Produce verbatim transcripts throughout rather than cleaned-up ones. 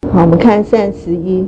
好，我们看善十一。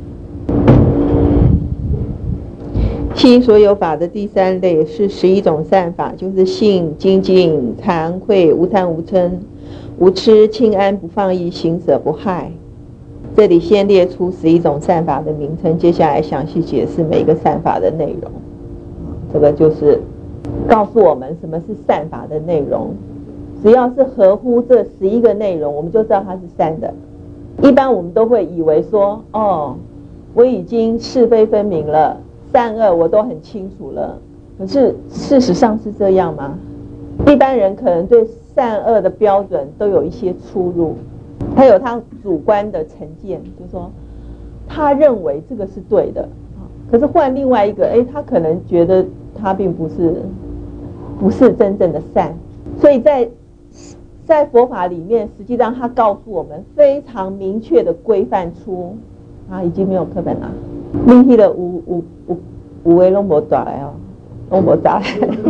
其所有法的第三类是十一种善法，就是信、精进、惭愧、无贪无嗔、无痴、轻安、不放逸、行舍不害。这里先列出十一种善法的名称，接下来详细解释每一个善法的内容。这个就是告诉我们什么是善法的内容。只要是合乎这十一个内容，我们就知道它是善的。一般我们都会以为说，哦，我已经是非分明了，善恶我都很清楚了。可是事实上是这样吗？一般人可能对善恶的标准都有一些出入，他有他主观的成见，就是说他认为这个是对的，可是换另外一个，哎，他可能觉得他并不是不是真正的善。所以在在佛法里面，实际上他告诉我们非常明确的规范出啊，已经没有课本了。你迄个有有有有的拢无带来哦，拢无带来。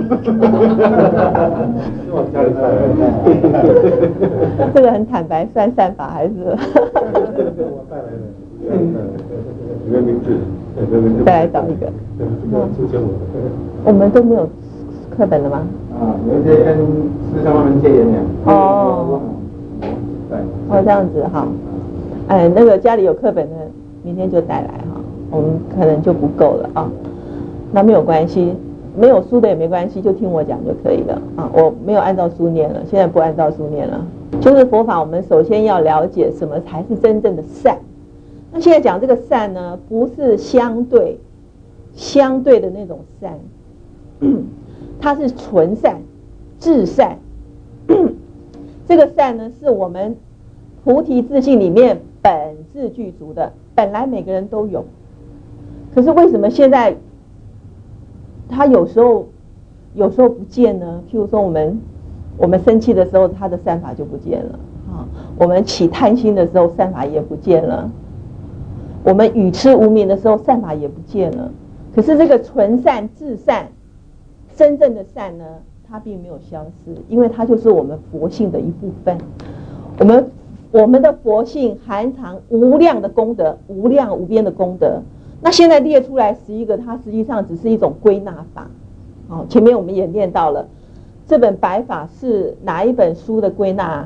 这个很坦白，算善法还是？ 我带来的，你的名字， 再来找一个。我们都没有课本了吗？ 啊，有一些跟师兄他们借演讲。 哦， 对， 哦这样子哈，哎，那个家里有课本的，明天就带来哈，我们可能就不够了啊。那没有关系，没有书的也没关系，就听我讲就可以了啊。我没有按照书念了，现在不按照书念了。就是佛法，我们首先要了解什么才是真正的善。那现在讲这个善呢，不是相对相对的那种善。它是纯善、至善。这个善呢，是我们菩提自信里面本自具足的，本来每个人都有。可是为什么现在他有时候有时候不见呢？譬如说我们我们生气的时候，他的善法就不见了啊；我们起贪心的时候，善法也不见了；我们语痴无明的时候，善法也不见了。可是这个纯善、至善。真正的善呢，它并没有消失，因为它就是我们佛性的一部分。我们我们的佛性含藏无量的功德，无量无边的功德。那现在列出来十一个，它实际上只是一种归纳法。哦，前面我们也念到了，这本白法是哪一本书的归纳？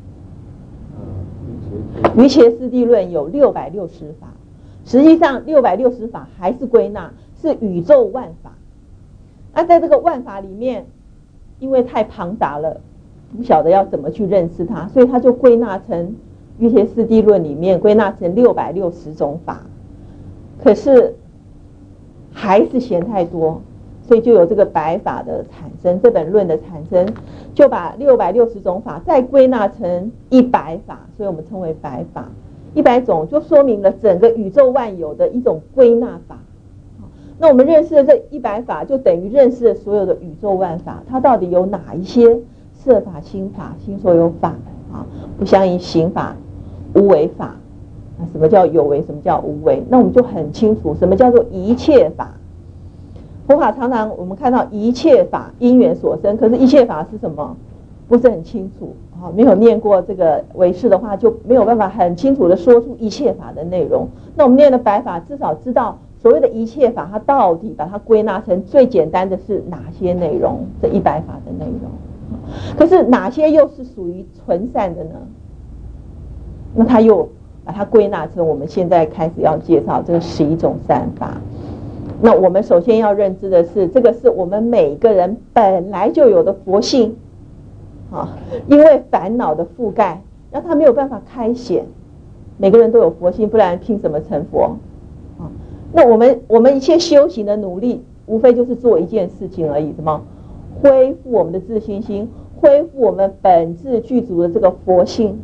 瑜伽师地论有六百六十法，实际上六百六十法还是归纳，是宇宙万法。那在这个万法里面，因为太庞杂了，不晓得要怎么去认识它，所以他就归纳成瑜伽师地论里面归纳成六百六十种法。可是还是嫌太多，所以就有这个白法的产生，这本论的产生，就把六百六十种法再归纳成一百法，所以我们称为白法。一百种就说明了整个宇宙万有的一种归纳法。那我们认识了这一百法，就等于认识了所有的宇宙万法，它到底有哪一些色法、心法、心所有法啊？不相应行法、无为法。那什么叫有为？什么叫无为？那我们就很清楚，什么叫做一切法？佛法常常我们看到一切法因缘所生，可是一切法是什么？不是很清楚啊。没有念过这个唯识的话，就没有办法很清楚的说出一切法的内容。那我们念的白法，至少知道。所谓的一切法，它到底把它归纳成最简单的是哪些内容？这一百法的内容。可是哪些又是属于纯善的呢？那它又把它归纳成我们现在开始要介绍这十一种善法。那我们首先要认知的是，这个是我们每个人本来就有的佛性啊，因为烦恼的覆盖，让它没有办法开显。每个人都有佛性，不然凭什么成佛？那我们我们一切修行的努力，无非就是做一件事情而已，什么？恢复我们的自信心，恢复我们本自具足的这个佛性，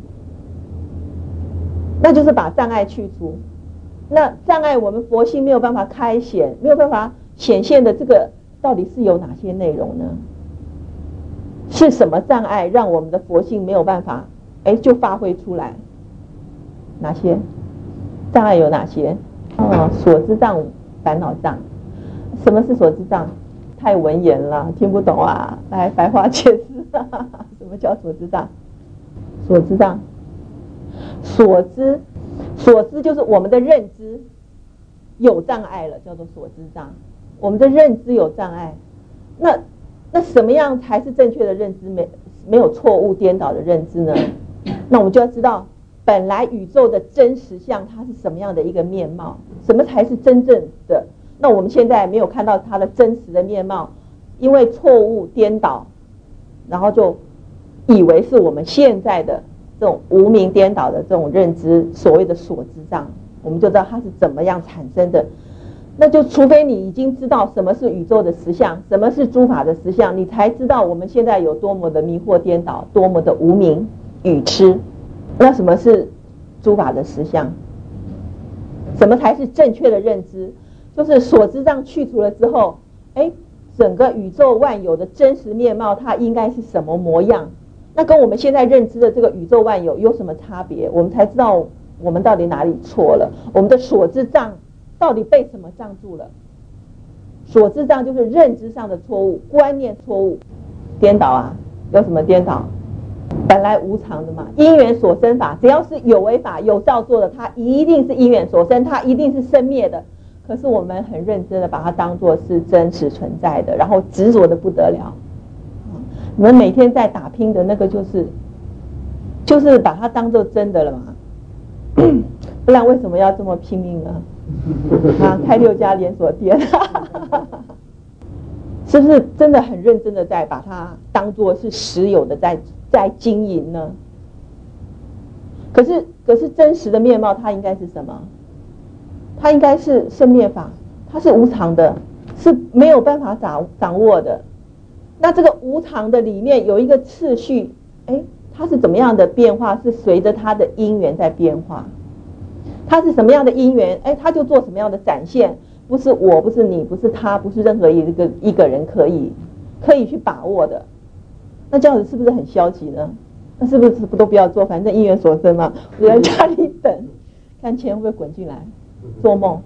那就是把障碍去除。那障碍我们佛性没有办法开显，没有办法显现的这个，到底是有哪些内容呢？是什么障碍让我们的佛性没有办法，哎，就发挥出来？哪些障碍有哪些？哦，所知障、烦恼障。什么是所知障？太文言了，听不懂啊！来白话解释啊，什么叫所知障？所知障，所知， 所知就是我们的认知有障碍了，叫做所知障。我们的认知有障碍，那那什么样才是正确的认知？没没有错误颠倒的认知呢？那我们就要知道，本来宇宙的真实相它是什么样的一个面貌，什么才是真正的？那我们现在没有看到它的真实的面貌，因为错误颠倒，然后就以为是我们现在的这种无明颠倒的这种认知，所谓的所知障，我们就知道它是怎么样产生的。那就除非你已经知道什么是宇宙的实相，什么是诸法的实相，你才知道我们现在有多么的迷惑颠倒，多么的无明愚痴。那什么是诸法的实相？什么才是正确的认知？就是所知障去除了之后，哎，整个宇宙万有的真实面貌它应该是什么模样？那跟我们现在认知的这个宇宙万有有什么差别？我们才知道我们到底哪里错了，我们的所知障到底被什么障住了？所知障就是认知上的错误，观念错误，颠倒啊！有什么颠倒？本来无常的嘛，因缘所生法，只要是有为法、有造作的，它一定是因缘所生，它一定是生灭的。可是我们很认真的把它当作是真实存在的，然后执着的不得了。你们每天在打拼的那个就是就是把它当作真的了嘛，不然为什么要这么拼命呢？啊，开六家连锁店是不是真的很认真的在把它当作是实有的在在经营呢？可是可是真实的面貌它应该是什么？它应该是生灭法，它是无常的，是没有办法掌掌握的。那这个无常的里面有一个次序，哎，它是怎么样的变化？是随着它的因缘在变化。它是什么样的因缘？哎，它就做什么样的展现，不是我，不是你，不是他，不是任何一个一个人可以可以去把握的。那这样子是不是很消极呢？那是不是不都不要做？反正因缘所生嘛，我在家里等，看钱会不会滚进来，做梦。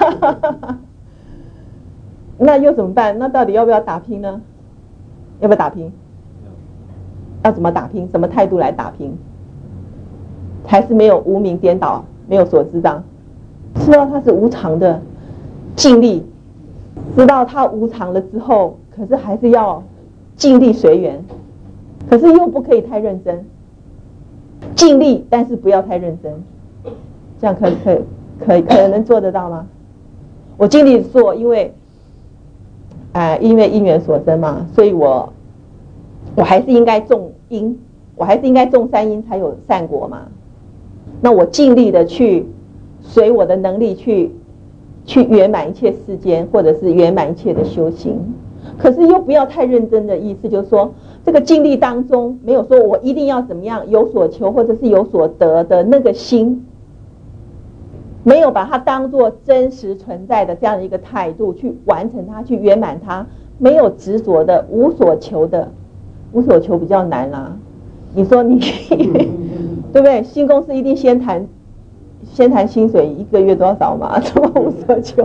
那又怎么办？那到底要不要打拼呢？要不要打拼？要怎么打拼？什么态度来打拼？还是没有无明颠倒，没有所知障，知道它是无常的，尽力知道它无常了之后，可是还是要尽力随缘，可是又不可以太认真，尽力但是不要太认真，这样可可可可能做得到吗？我尽力做，因为呃，因为因缘所生嘛，所以我我还是应该种因，我还是应该种善因才有善果嘛。那我尽力的去随我的能力去去圆满一切世间，或者是圆满一切的修行，可是又不要太认真的意思，就是说这个尽力当中没有说我一定要怎么样有所求或者是有所得的那个心，没有把它当作真实存在的这样的一个态度去完成它，去圆满它，没有执着的无所求的，无所求比较难啦、啊。你说你对不对？新公司一定先谈先谈薪水一个月多少嘛？怎么无所求？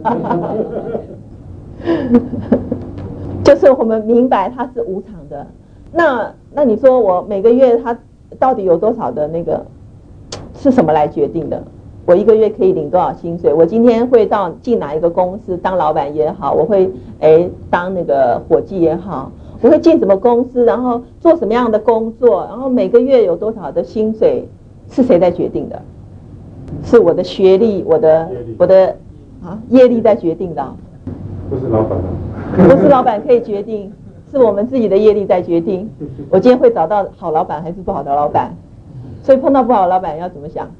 就是我们明白它是无常的。那那你说我每个月它到底有多少的那个是什么来决定的？我一个月可以领多少薪水？我今天会到进哪一个公司当老板也好，我会哎当那个伙计也好，我会进什么公司，然后做什么样的工作，然后每个月有多少的薪水，是谁在决定的？是我的学历，我的我的啊业力在决定的、哦， 不是老板啊， 不是老板可以决定，是我们自己的业力在决定。我今天会找到好老板还是不好的老板？所以碰到不好的老板要怎么想？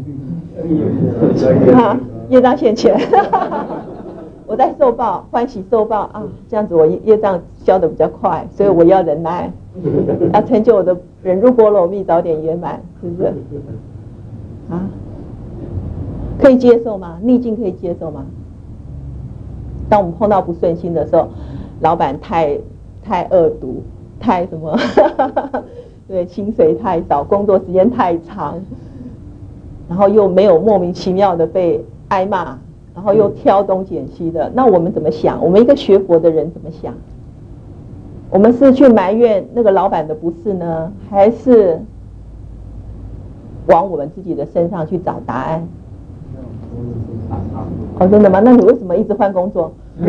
啊，业障现前，我在受报，欢喜受报啊，这样子我业障消得比较快，所以我要忍耐，要成就我的忍辱波罗蜜早点圆满，是不是？啊，可以接受吗？逆境可以接受吗？当我们碰到不顺心的时候，老板太太恶毒，太什么？对，薪水太少，工作时间太长。然后又没有莫名其妙的被挨骂，然后又挑东拣西的，那我们怎么想？我们一个学佛的人怎么想？我们是去埋怨那个老板的不是呢，还是往我们自己的身上去找答案。哦，真的吗？那你为什么一直换工作？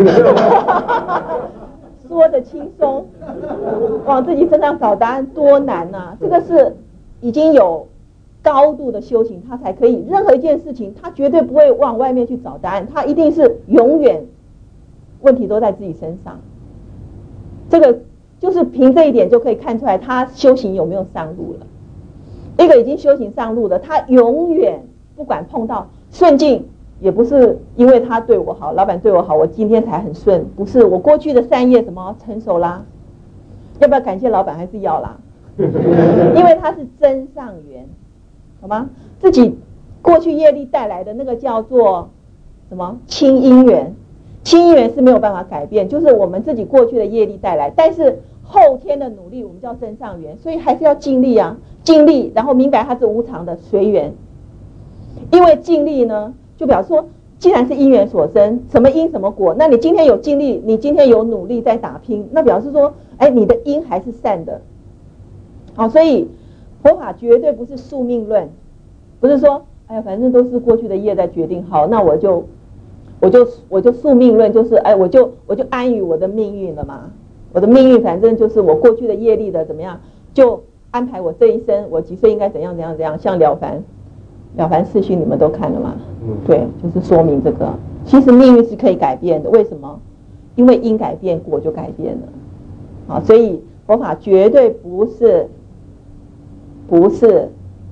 说的轻松，往自己身上找答案多难啊！这个是已经有高度的修行，他才可以。任何一件事情，他绝对不会往外面去找答案，他一定是永远问题都在自己身上。这个就是凭这一点就可以看出来，他修行有没有上路了。一个已经修行上路的，他永远不管碰到顺境，也不是因为他对我好，老板对我好，我今天才很顺，不是我过去的善业什么成熟啦，要不要感谢老板？还是要啦，因为他是真上缘，好吗？自己过去业力带来的那个叫做什么亲因缘，亲因缘是没有办法改变，就是我们自己过去的业力带来，但是后天的努力我们叫真上缘，所以还是要尽力啊，尽力，然后明白它是无常的随缘，因为尽力呢。就表示说，既然是因缘所生，什么因什么果，那你今天有尽力，你今天有努力在打拼，那表示说，哎，你的因还是善的。好，所以佛法绝对不是宿命论，不是说，哎呀，反正都是过去的业在决定，好，那我就我就我就宿命论，就是哎，我就我就安于我的命运了嘛，我的命运反正就是我过去的业力的怎么样，就安排我这一生，我几岁应该怎样怎样怎样，像了凡。了凡四训你们都看了吗？对，就是说明这个，其实命运是可以改变的。为什么？因为因改变，果就改变了。好，所以佛法绝对不是不是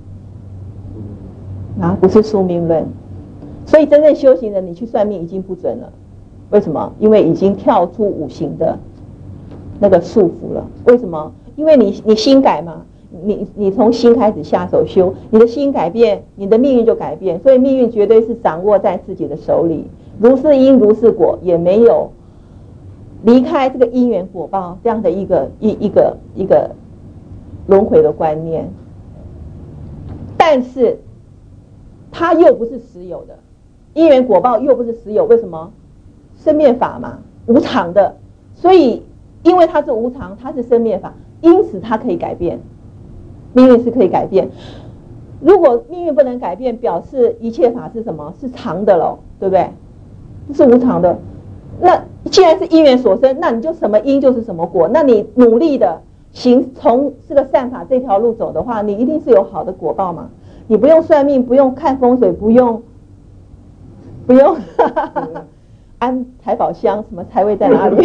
啊，不是宿命论。所以真正修行人，你去算命已经不准了。为什么？因为已经跳出五行的那个束缚了。为什么？因为你你心改嘛。你你从心开始下手修，你的心改变，你的命运就改变，所以命运绝对是掌握在自己的手里，如是因如是果，也没有离开这个因缘果报这样的一个一一个一个轮回的观念。但是它又不是实有的，因缘果报又不是实有，为什么？生灭法嘛，无常的，所以因为它是无常，它是生灭法，因此它可以改变。命运是可以改变，如果命运不能改变，表示一切法是什么？是常的咯，对不对？是无常的。那既然是因缘所生，那你就什么因就是什么果。那你努力的行从这个善法这条路走的话，你一定是有好的果报嘛。你不用算命，不用看风水，不用不用安财宝箱，什么财位在哪里？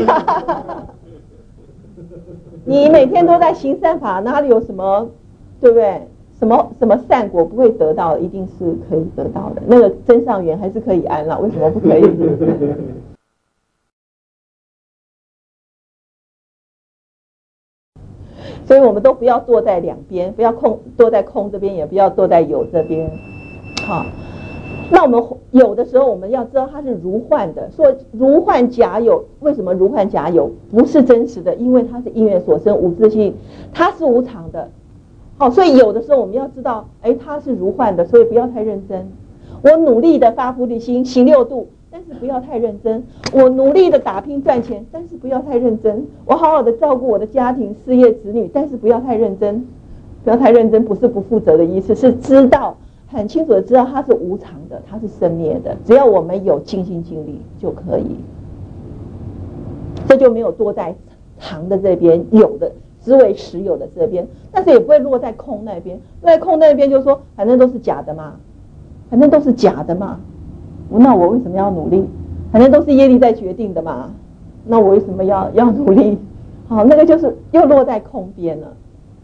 你每天都在行善法，哪里有什么？对不对？什么什么善果不会得到的，一定是可以得到的。那个真上缘还是可以安了，为什么不可以？所以我们都不要堕在两边，不要空堕在空这边，也不要堕在有这边。好，那我们有的时候我们要知道它是如幻的，说如幻假有，为什么如幻假有？不是真实的，因为它是因缘所生，无自性，它是无常的。好，所以有的时候我们要知道，哎，它是如幻的，所以不要太认真。我努力的发菩提心，行六度，但是不要太认真。我努力的打拼赚钱，但是不要太认真。我好好的照顾我的家庭、事业、子女，但是不要太认真。不要太认真，不是不负责的意思，是知道很清楚的知道它是无常的，它是生灭的。只要我们有尽心尽力就可以，这就没有多在常的这边，有的。只为实有的这边，但是也不会落在空那边。落在空那边就是说，反正都是假的嘛，反正都是假的嘛。那我为什么要努力？反正都是业力在决定的嘛。那我为什么要要努力？好，那个就是又落在空边了。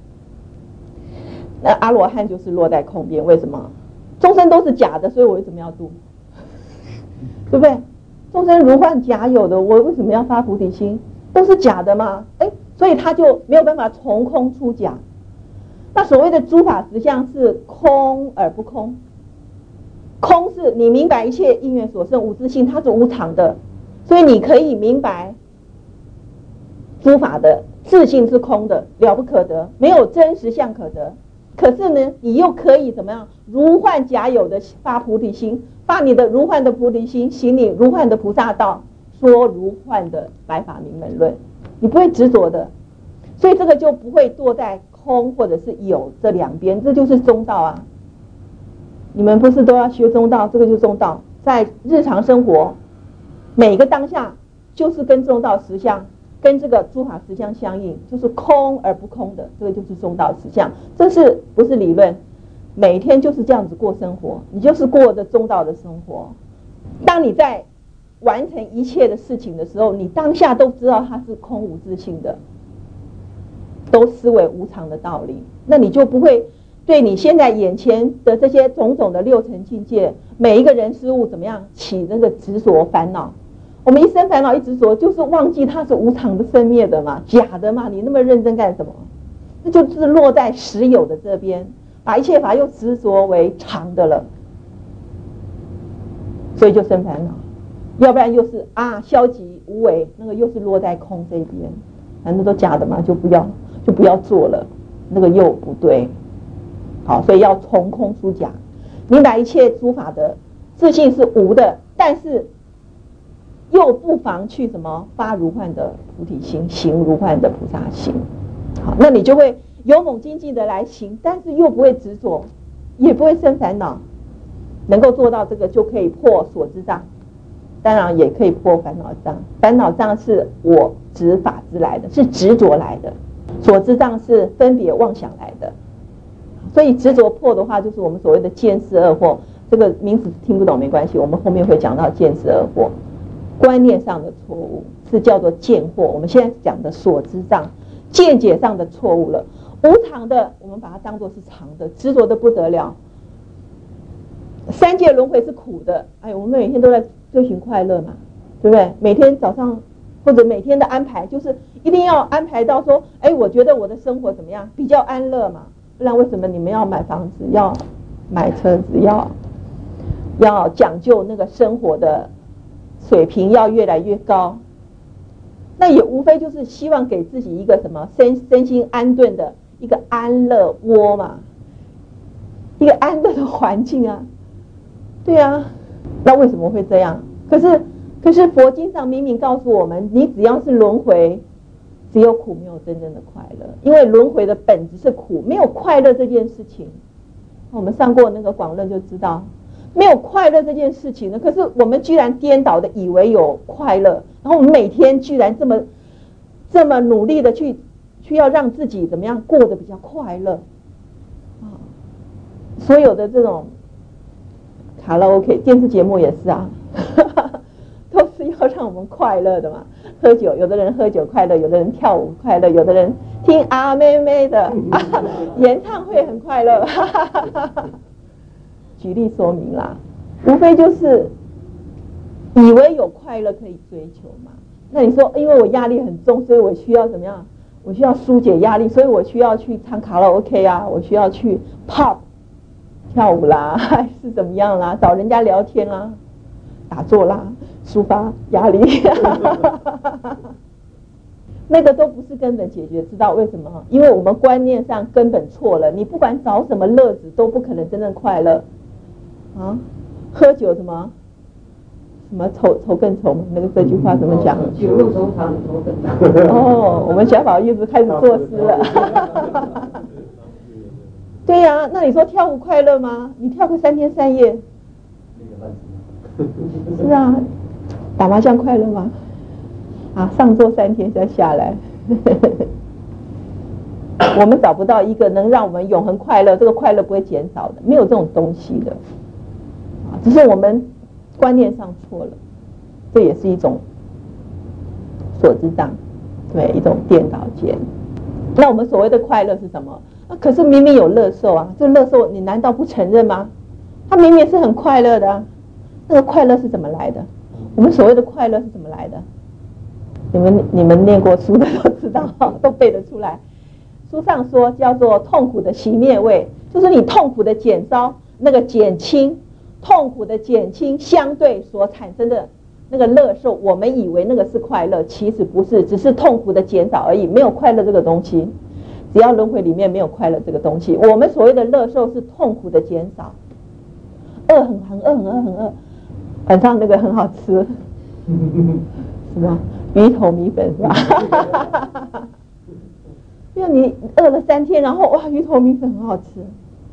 那阿罗汉就是落在空边，为什么？众生都是假的，所以我为什么要度？对不对？众生如幻假有的，我为什么要发菩提心？都是假的嘛。哎。所以他就没有办法从空出假。那所谓的诸法实相是空而不空，空是你明白一切因缘所生无自性，它是无常的，所以你可以明白诸法的自性是空的，了不可得，没有真实相可得。可是呢，你又可以怎么样？如幻假有的发菩提心，发你的如幻的菩提心，行你如幻的菩萨道，说如幻的白法明门论。你不会执着的，所以这个就不会堕在空或者是有这两边，这就是中道啊。 你们不是都要学中道？这个就是中道，在日常生活每个当下就是跟中道实相，跟这个诸法实相相应，就是空而不空的，这个就是中道实相。这是不是理论？每天就是这样子过生活，你就是过着中道的生活。当你在完成一切的事情的时候，你当下都知道它是空无自性的，都思维无常的道理，那你就不会对你现在眼前的这些种种的六尘境界，每一个人事物怎么样起那个执着烦恼。我们一生烦恼一执着，就是忘记它是无常的生灭的嘛，假的嘛，你那么认真干什么？那就是落在实有的这边，把一切法又执着为常的了，所以就生烦恼。要不然又是啊消极无为，那个又是落在空这边，反正都假的嘛，就不要就不要做了，那个又不对。好，所以要从空出假，明白一切诸法的自性是无的，但是又不妨去什么发如幻的菩提心，行如幻的菩萨心。好，那你就会勇猛精进的来行，但是又不会执着，也不会生烦恼。能够做到这个，就可以破所知障，当然也可以破烦恼障。烦恼障是我执法之来的，是执着来的；所知障是分别妄想来的。所以执着破的话，就是我们所谓的见思二惑。这个名词听不懂没关系，我们后面会讲到见思二惑。观念上的错误是叫做见惑，我们现在讲的所知障，见解上的错误了。无常的，我们把它当作是常的，执着的不得了。三界轮回是苦的，哎，我们每天都在追寻快乐嘛，对不对？每天早上或者每天的安排，就是一定要安排到说，哎，我觉得我的生活怎么样，比较安乐嘛。不然为什么你们要买房子，要买车子，要要讲究那个生活的水平要越来越高？那也无非就是希望给自己一个什么身身心安顿的一个安乐窝嘛，一个安乐的环境啊。对啊，那为什么会这样？可是可是佛经上明明告诉我们，你只要是轮回，只有苦没有真正的快乐，因为轮回的本质是苦，没有快乐这件事情。我们上过那个广论就知道，没有快乐这件事情呢。可是我们居然颠倒的以为有快乐，然后我们每天居然这么这么努力的去去要让自己怎么样过得比较快乐啊！所有的这种卡拉 OK 电视节目也是啊，都是要让我们快乐的嘛。喝酒，有的人喝酒快乐，有的人跳舞快乐，有的人听啊妹妹的、啊、演唱会很快乐。举例说明啦，无非就是以为有快乐可以追求嘛。那你说，因为我压力很重，所以我需要怎么样？我需要疏解压力，所以我需要去唱卡拉 OK 啊，我需要去 pop 跳舞啦，还是怎么样啦，找人家聊天啦，打坐啦，抒发压力。那个都不是根本解决，知道为什么？因为我们观念上根本错了。你不管找什么乐子，都不可能真正快乐啊！喝酒什么什么愁愁更愁，那个这句话怎么讲？ 酒肉愁肠，愁更长。 哦，我们小宝一直开始作诗了。对呀、啊，那你说跳舞快乐吗？你跳个三天三夜，是啊，打麻将快乐吗？啊，上桌三天再下来，我们找不到一个能让我们永恒快乐，这个快乐不会减少的，没有这种东西的，啊，只是我们观念上错了，这也是一种所知障，对，一种颠倒见。那我们所谓的快乐是什么？啊，可是明明有乐受啊，这乐受你难道不承认吗？它明明是很快乐的啊，那个快乐是怎么来的？我们所谓的快乐是怎么来的？你们你们念过书的都知道，都背得出来。书上说叫做痛苦的熄灭味，就是你痛苦的减烧，那个减轻，痛苦的减轻相对所产生的那个乐受，我们以为那个是快乐，其实不是，只是痛苦的减少而已，没有快乐这个东西。只要轮回里面没有快乐这个东西，我们所谓的乐受是痛苦的减少。饿很很饿很饿很饿，晚上那个很好吃，什么鱼头米粉是吧？因为你饿了三天，然后哇，鱼头米粉很好吃，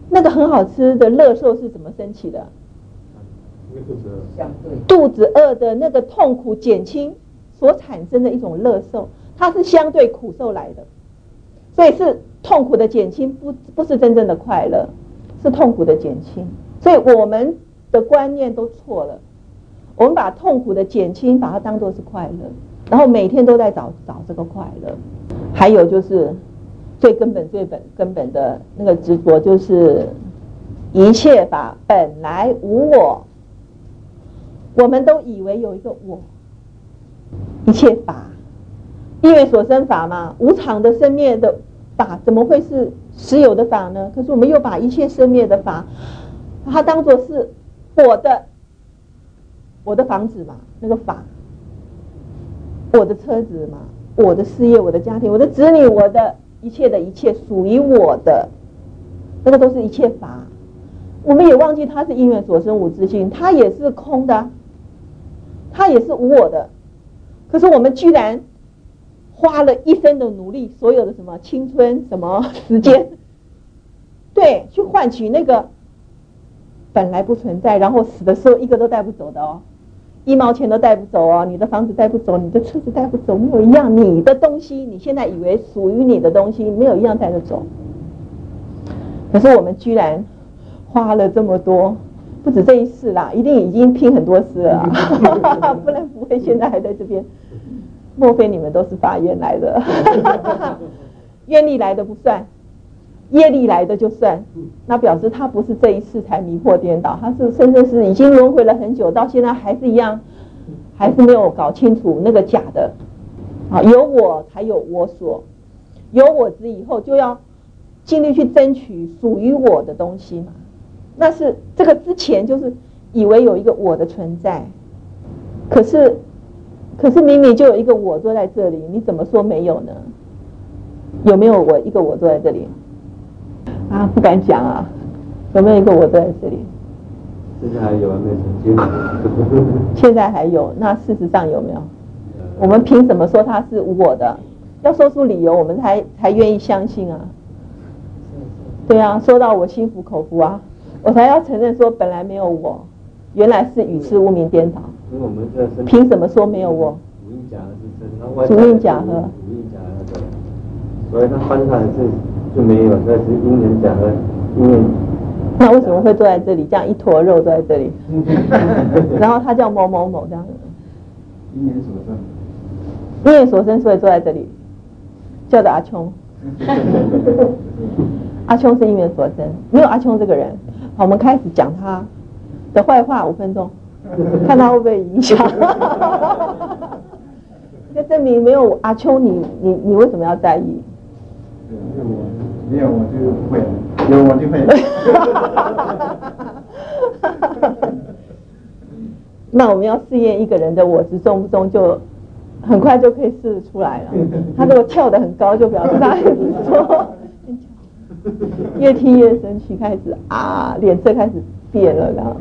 那个很好吃的乐受是怎么升起的？ 相对肚子饿的那个痛苦减轻所产生的一种乐受，它是相对苦受来的，所以是痛苦的减轻，不不是真正的快乐，是痛苦的减轻。所以我们的观念都错了，我们把痛苦的减轻把它当作是快乐，然后每天都在找找这个快乐。还有就是最根本最本根本的那个执着，就是一切法本来无我。我们都以为有一个我，一切法因缘所生法嘛，无常的生灭的法怎么会是实有的法呢？可是我们又把一切生灭的法把它当作是我的我的房子嘛，那个法，我的车子嘛，我的事业，我的家庭，我的子女，我的一切的一切属于我的，那个都是一切法。我们也忘记它是因缘所生无自性，它也是空的，它也是无我的。可是我们居然花了一生的努力，所有的什么青春什么时间，对，去换取那个本来不存在，然后死的时候一个都带不走的哦，一毛钱都带不走哦，你的房子带不走，你的车子带不走，没有一样你的东西，你现在以为属于你的东西，没有一样带得走。可是我们居然花了这么多，不止这一世啦，一定已经拼很多世了啊不然不会现在还在这边。莫非你们都是法缘来的愿力来的不算，业力来的就算，那表示他不是这一世才迷惑颠倒，他是甚至是已经轮回了很久，到现在还是一样，还是没有搞清楚那个假的啊，有我才有我所，有我之以后就要尽力去争取属于我的东西嘛。那是这个之前就是以为有一个我的存在，可是可是明明就有一个我坐在这里，你怎么说没有呢？有没有我一个我坐在这里啊？不敢讲啊，有没有一个我坐在这里？ 现在还有啊，没成就。 现在还有，那事实上有没有？我们凭什么说它是无我的？要说出理由，我们才才愿意相信啊。对啊，说到我心服口服啊，我才要承认说本来没有我，原来是语痴无明颠倒。凭什么说没有我？ 主印假合是真， 主印假合。 主印假合对，所以他翻上来是就没有，那是因缘假合，因缘。 那为什么会坐在这里？这样一坨肉坐在这里，然后他叫某某某这样子。 因缘所生。 因缘所生，所以坐在这里，叫做阿琼。阿琼是因缘所生，没有阿琼这个人。好，我们开始讲他的坏话五分钟，看他会不会影响。这证明没有阿琼，你你你为什么要在意？ 没有我，没有我就不会，有我就会。 那我们要试验一个人的我执重不重，就很快就可以试出来了。他如果跳得很高，就表示他很说。越踢越生气，开始啊，脸色开始变了，然后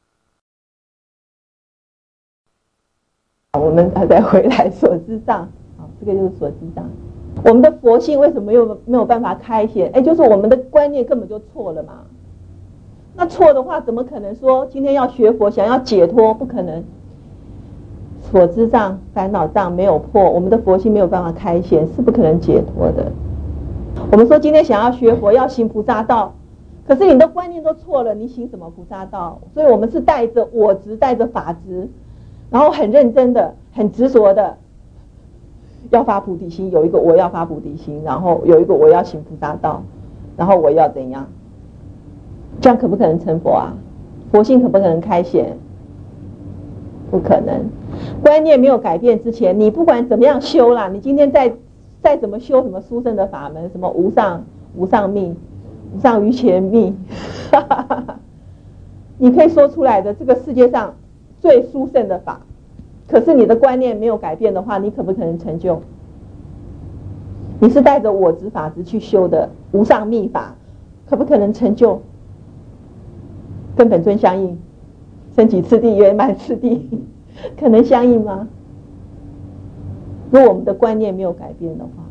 我们再回来所知障，好，这个就是所知障。我们的佛性为什么又没有办法开显？哎，就是我们的观念根本就错了嘛。那错的话，怎么可能说今天要学佛，想要解脱？不可能。所知障、烦恼障没有破，我们的佛性没有办法开显，是不可能解脱的。我们说今天想要学佛，要行菩萨道，可是你的观念都错了，你行什么菩萨道？所以我们是带着我执，带着法执，然后很认真的、很执着的要发菩提心，有一个我要发菩提心，然后有一个我要行菩萨道，然后我要怎样？这样可不可能成佛啊？佛性可不可能开显？不可能。观念没有改变之前，你不管怎么样修啦，你今天在再怎么修什么殊胜的法门，什么无上无上密、无上瑜伽密，你可以说出来的这个世界上最殊胜的法，可是你的观念没有改变的话，你可不可能成就？你是带着我执法执去修的无上密法，可不可能成就？跟本尊相应，升起次第圆满次第，可能相应吗？如果我们的观念没有改变的话，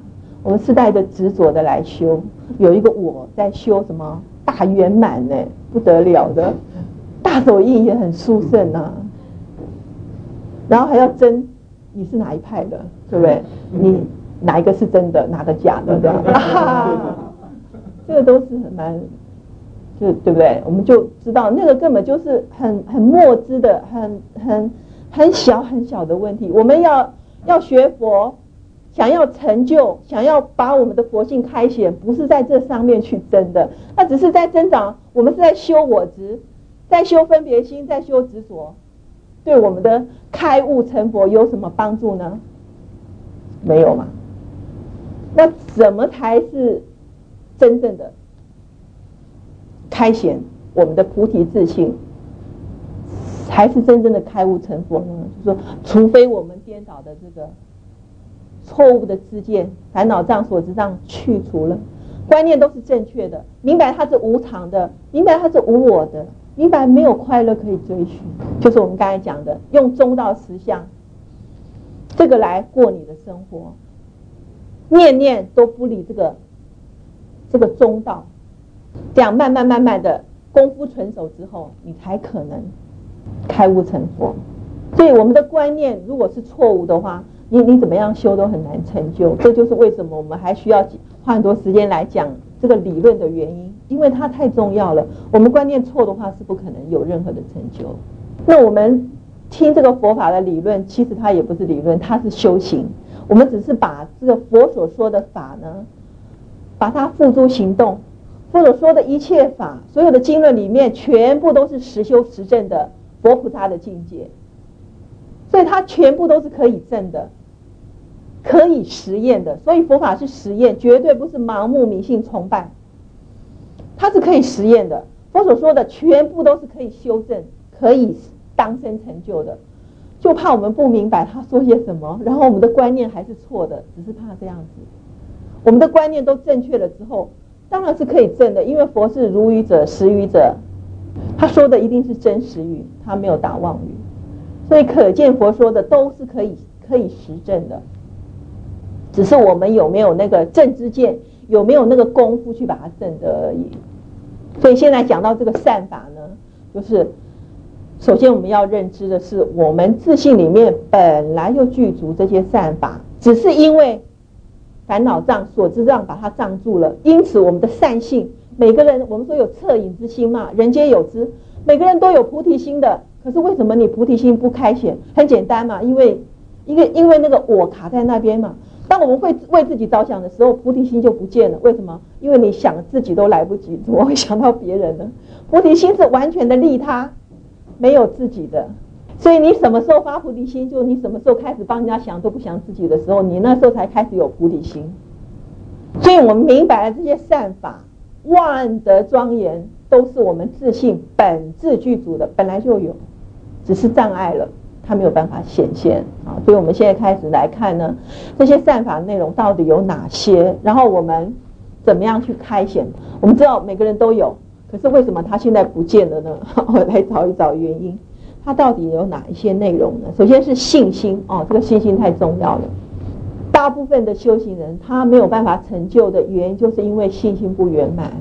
我们是带着执着的来修，有一个我在修什么大圆满呢，不得了的，大手印也很殊胜啊。然后还要争你是哪一派的，对不对？你哪一个是真的，哪个假的，对吧？啊，这个都是很蛮，就对不对？我们就知道那个根本就是很很末知的，很很很小很小的问题。我们要要学佛，想要成就，想要把我们的佛性开显，不是在这上面去争的，那只是在增长。我们是在修我执，在修分别心，在修执着。对我们的开悟成佛有什么帮助呢？没有嘛。那怎么才是真正的开显我们的菩提自性，才是真正的开悟成佛呢？就是说，除非我们颠倒的这个错误的知见、烦恼障、所知障去除了，观念都是正确的，明白它是无常的，明白它是无我的，明白没有快乐可以追寻，就是我们刚才讲的，用中道实相这个来过你的生活，念念都不理这个这个中道，这样慢慢慢慢的功夫纯熟之后，你才可能开悟成佛。所以我们的观念如果是错误的话，你你怎么样修都很难成就。这就是为什么我们还需要花很多时间来讲这个理论的原因，因为它太重要了。我们观念错的话是不可能有任何的成就。那我们听这个佛法的理论，其实它也不是理论，它是修行。我们只是把这个佛所说的法呢，把它付诸行动。佛所说的一切法，所有的经论里面全部都是实修实证的佛菩萨的境界，所以它全部都是可以证的，可以实验的。所以佛法是实验，绝对不是盲目迷信崇拜，它是可以实验的。佛所说的全部都是可以修正，可以当生成就的。就怕我们不明白他说些什么，然后我们的观念还是错的，只是怕这样子。我们的观念都正确了之后，当然是可以证的，因为佛是如语者实语者，他说的一定是真实语，他没有打妄语，所以可见佛说的都是可以可以实证的，只是我们有没有那个正知见，有没有那个功夫去把它证得而已。所以现在讲到这个善法呢，就是首先我们要认知的是，我们自性里面本来就具足这些善法，只是因为烦恼障、所知障把它障住了，因此我们的善性，每个人我们说有恻隐之心嘛，人皆有之，每个人都有菩提心的。可是为什么你菩提心不开显？很简单嘛，因为因为因为那个我卡在那边嘛。当我们会为自己着想的时候，菩提心就不见了。为什么？因为你想自己都来不及，怎么会想到别人呢？菩提心是完全的利他，没有自己的。所以你什么时候发菩提心，就你什么时候开始帮人家想都不想自己的时候，你那时候才开始有菩提心。所以我们明白了这些善法万德庄严，都是我们自性本自具足的，本来就有，只是障碍了，它没有办法显现啊。所以我们现在开始来看呢，这些善法内容到底有哪些，然后我们怎么样去开显。我们知道每个人都有，可是为什么它现在不见了呢？我来找一找原因，它到底有哪一些内容呢？首先是信心哦，这个信心太重要了。大部分的修行人他没有办法成就的原因，就是因为信心不圆满。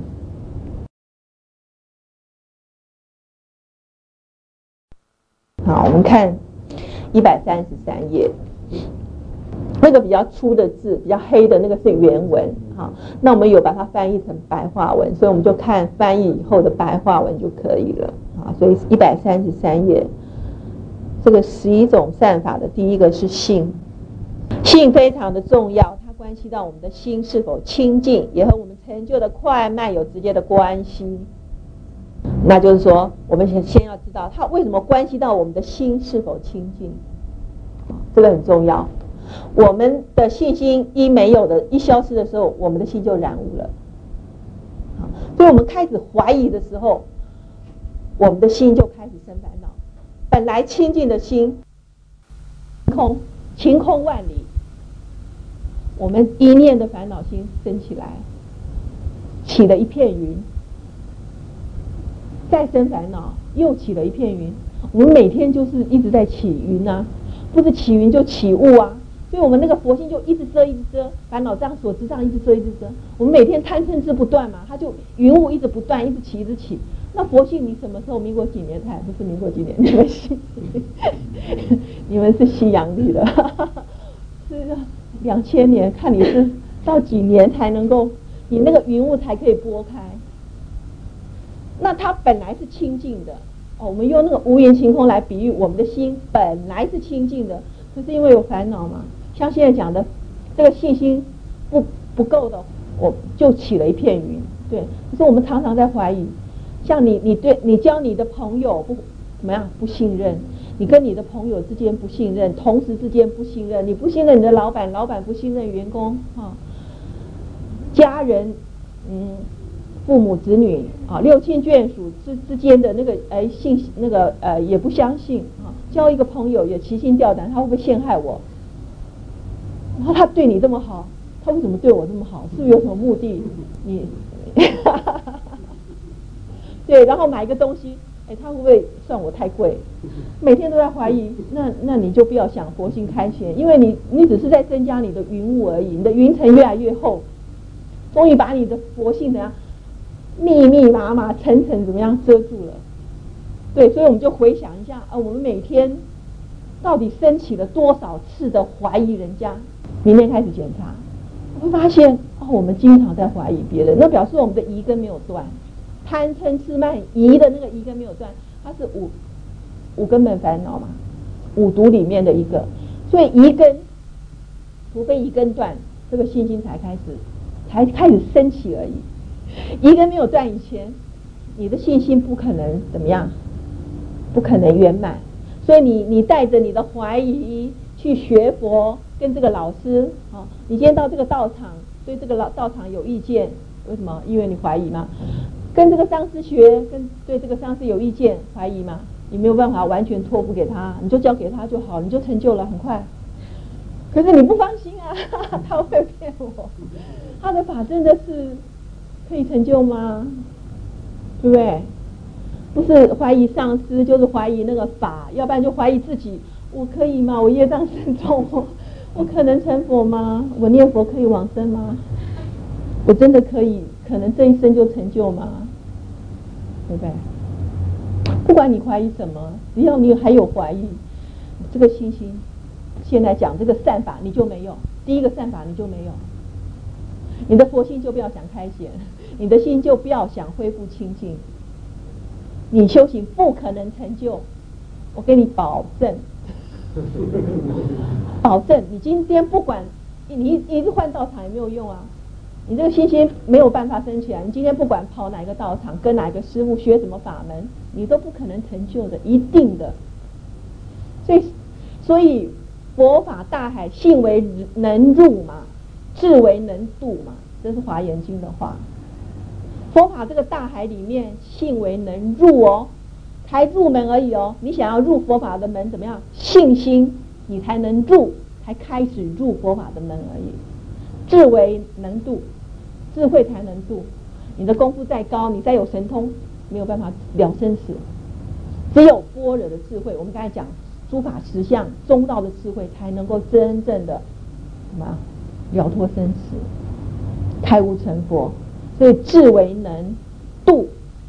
好，我们看一百三十三页，那个比较粗的字，比较黑的那个是原文。好，那我们有把它翻译成白话文，所以我们就看翻译以后的白话文就可以了。啊，所以一百三十三页，这个十一种善法的第一个是信。信非常的重要，它关系到我们的心是否清净，也和我们成就的快慢有直接的关系。那就是说，我们先先要知道它为什么关系到我们的心是否清净，这个很重要。我们的信心一没有的，一消失的时候，我们的心就染污了。所以我们开始怀疑的时候，我们的心就开始生烦恼。本来清净的心，空晴空万里，我们一念的烦恼心升起来，起了一片云，再生烦恼又起了一片云。我们每天就是一直在起云啊，不是起云就起雾啊， 所以我们那个佛性就一直遮一直遮，烦恼障所知障一直遮一直遮。我们每天贪嗔痴不断嘛，它就云雾一直不断，一直起一直起。那佛性你什么时候？民国几年才？不是民国几年？你们西，你们是西洋历的，是两千年，看你是到几年才能够，你那个云雾才可以拨开。那它本来是清净的哦，我们用那个无云晴空来比喻我们的心本来是清净的，可是因为有烦恼嘛。像现在讲的，这个信心不不够的，我就起了一片云。对，可是我们常常在怀疑，像你，你对你教你的朋友不怎么样，不信任；你跟你的朋友之间不信任，同事之间不信任，你不信任你的老板，老板不信任员工啊，家人，嗯，父母子女啊，六亲眷属之之间的那个哎信那个呃也不相信啊，交一个朋友也提心吊胆，他会不会陷害我？然后他对你这么好，他为什么对我这么好？是不是有什么目的？你，对，然后买一个东西，哎，他会不会算我太贵？每天都在怀疑，那那你就不要想佛性开显，因为你你只是在增加你的云雾而已，你的云层越来越厚，终于把你的佛性怎样密密麻麻层层怎么样遮住了？对，所以我们就回想一下啊，我们每天到底升起了多少次的怀疑人家？明天开始检查，我会发现哦，我们经常在怀疑别人，那表示我们的疑根没有断，贪嗔痴慢疑的那个疑根没有断，它是五五根本烦恼嘛，五毒里面的一个，所以疑根，除非疑根断，这个信心才开始才开始升起而已。疑根没有断以前，你的信心不可能怎么样，不可能圆满，所以你你带着你的怀疑去学佛。跟这个老师啊，你今天到这个道场，对这个老道场有意见，为什么？因为你怀疑嘛。跟这个上师学，跟对这个上师有意见，怀疑嘛，你没有办法完全托付给他，你就交给他就好，你就成就了，很快。可是你不放心啊，他会骗我，他的法真的是可以成就吗？对不对？不是怀疑上师，就是怀疑那个法，要不然就怀疑自己，我可以吗？我业障深重，我可能成佛吗？我念佛可以往生吗？我真的可以，可能这一生就成就吗？对不对？不管你怀疑什么，只要你还有怀疑，这个信心，现在讲这个善法你就没有，第一个善法你就没有，你的佛性就不要想开显，你的心就不要想恢复清净，你修行不可能成就，我给你保证。保证你今天不管你一直换道场也没有用啊，你这个信心没有办法升起来，你今天不管跑哪一个道场，跟哪一个师父学什么法门，你都不可能成就的，一定的。所以所以佛法大海，信为能入嘛，智为能渡嘛，这是华严经的话。佛法这个大海里面，信为能入哦，才入门而已哦。你想要入佛法的门怎么样？信心你才能入，才开始入佛法的门而已。智为能渡，智慧才能渡。你的功夫再高，你再有神通，没有办法了生死。只有般若的智慧，我们刚才讲诸法实相中道的智慧，才能够真正的什么了脱生死，开悟成佛。所以智为能渡，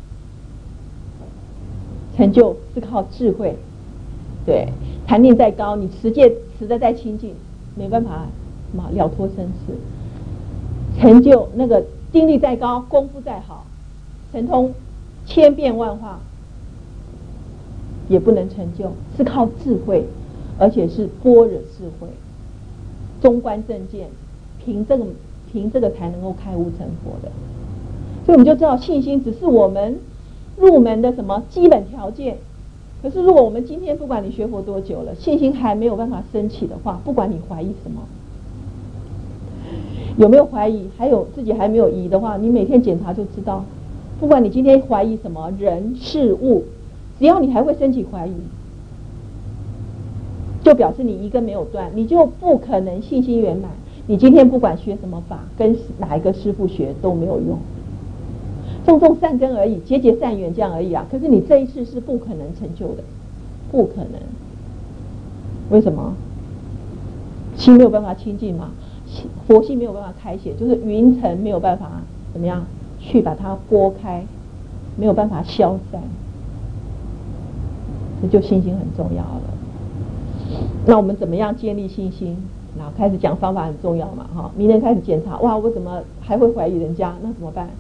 成就是靠智慧。对，禅定再高，你持戒持得再清净，没办法什么了脱生死。成就那个定力再高，功夫再好，神通千变万化，也不能成就，是靠智慧，而且是般若智慧，中观正见，凭这个凭这个才能够开悟成佛的。所以我们就知道信心只是我们入门的什么基本条件。可是如果我们今天不管你学佛多久了，信心还没有办法升起的话，不管你怀疑什么，有没有怀疑，还有自己还没有疑的话，你每天检查就知道。不管你今天怀疑什么人事物，只要你还会升起怀疑，就表示你一根没有断，你就不可能信心圆满。你今天不管学什么法，跟哪一个师父学都没有用，种种善根而已，结结善缘这样而已啊。可是你这一世是不可能成就的，不可能。为什么？ 心没有办法清净嘛，佛性没有办法开显，就是云层没有办法怎么样去把它拨开，没有办法消散，这就信心很重要了。那我们怎么样建立信心？然后开始讲方法很重要嘛，哈，明天开始检查，哇，我怎么还会怀疑人家？那怎么办？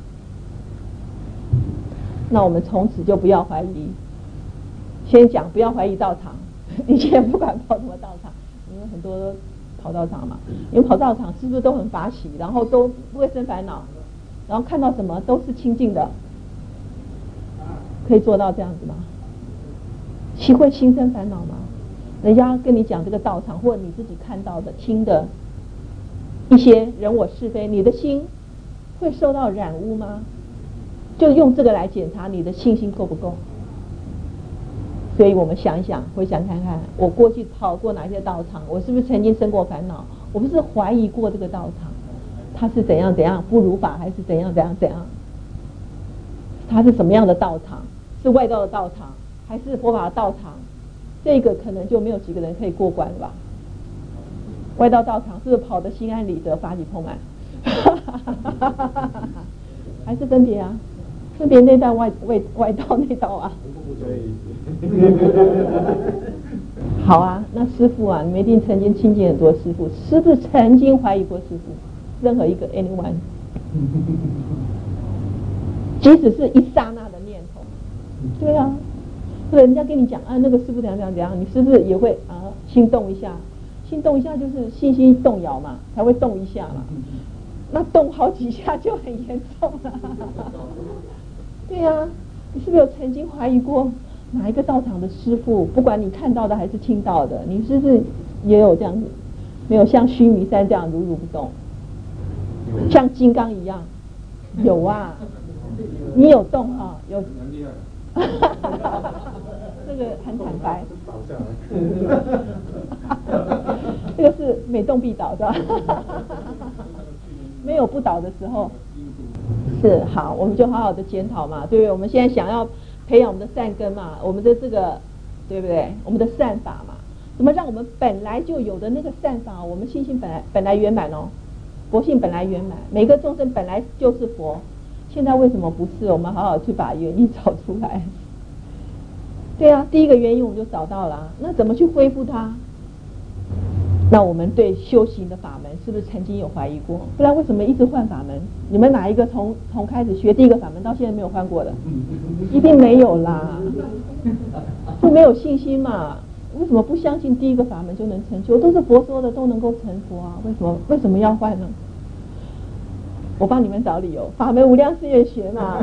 那我们从此就不要怀疑。先讲不要怀疑道场，你先不管跑什么道场，因为很多都跑道场嘛，因为跑道场是不是都很法喜，然后都不会生烦恼，然后看到什么都是清净的，可以做到这样子吗？心会心生烦恼吗？人家跟你讲这个道场，或者你自己看到的、听的一些人我是非，你的心会受到染污吗？就用这个来检查你的信心够不够。所以我们想一想，回想看看，我过去跑过哪些道场，我是不是曾经生过烦恼？我不是怀疑过这个道场，它是怎样怎样不如法，还是怎样怎样怎样？它是什么样的道场？是外道的道场，还是佛法的道场？这个可能就没有几个人可以过关了吧？外道道场是不是跑得心安理得，法喜充满？还是分别啊？分别内道外外外道内道啊？好啊，那师父啊，你们一定曾经亲近很多师父，是不是曾经怀疑过师父？任何一个 anyone， 即使是一刹那的念头，对啊。人家跟你讲啊，那个师父怎样怎样怎样，你是不是也会啊心动一下？心动一下就是信心动摇嘛，才会动一下嘛。那动好几下就很严重了。对呀、啊，你是不是有曾经怀疑过哪一个道场的师父？不管你看到的还是听到的，你是不是也有这样子？没有像须弥山这样如如不动，像金刚一样？有啊，你有动哈、哦，有。这个很坦白，这个是每动必倒的，没有不倒的时候。是好，我们就好好的检讨嘛，对不对？我们现在想要培养我们的善根嘛，我们的这个对不对？我们的善法嘛，怎么让我们本来就有的那个善法，我们信心本来本来圆满哦，佛性本来圆满，每个众生本来就是佛。现在为什么不是？我们好好去把原因找出来。对啊，第一个原因我们就找到了、啊，那怎么去恢复它？那我们对修行的法门是不是曾经有怀疑过？不然为什么一直换法门？你们哪一个从从开始学第一个法门到现在没有换过的？一定没有啦，就没有信心嘛。为什么不相信第一个法门就能成就？都是佛说的，都能够成佛啊，为什么为什么要换呢？我帮你们找理由，法门无量誓愿学嘛。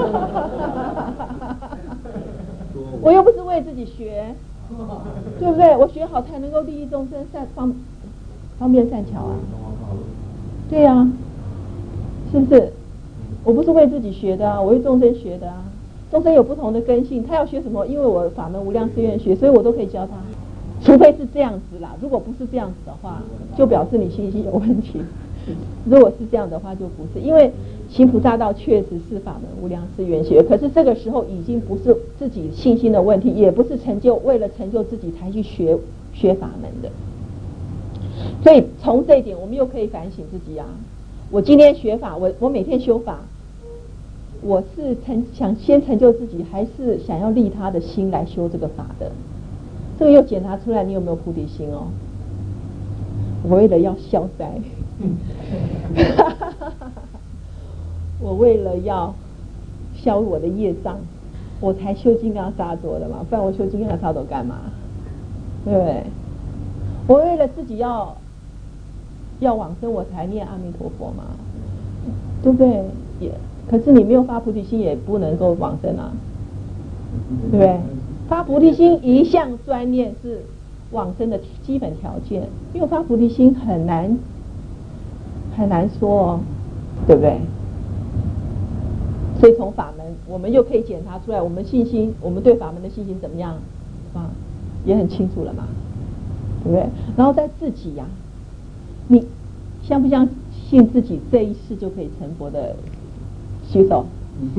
我又不是为自己学，对不对？我学好才能够利益众生，善方方便善巧啊。对呀、啊，是不是？我不是为自己学的啊，我为众生学的啊。众生有不同的根性，他要学什么？因为我法门无量誓愿学，所以我都可以教他。除非是这样子啦，如果不是这样子的话，就表示你信心有问题。如果是这样的话，就不是，因为行菩萨道确实是法门无量誓愿学，可是这个时候已经不是自己信心的问题，也不是成就为了成就自己才去学学法门的。所以从这一点，我们又可以反省自己啊。我今天学法，我我每天修法，我是成想先成就自己，还是想要利他的心来修这个法的？这个又检查出来你有没有菩提心哦。我为了要消灾。我为了要消我的业障，我才修金刚萨埵的嘛，不然我修金刚萨埵干嘛？对不对？我为了自己要要往生，我才念阿弥陀佛嘛，对不对？也可是你没有发菩提心，也不能够往生啊，对不对？发菩提心一向专念是往生的基本条件，没有发菩提心很难。很难说哦，对不对？所以从法门，我们又可以检查出来，我们信心，我们对法门的信心怎么样啊？也很清楚了嘛，对不对？然后在自己呀、啊，你相不相信自己这一世就可以成佛的？举手。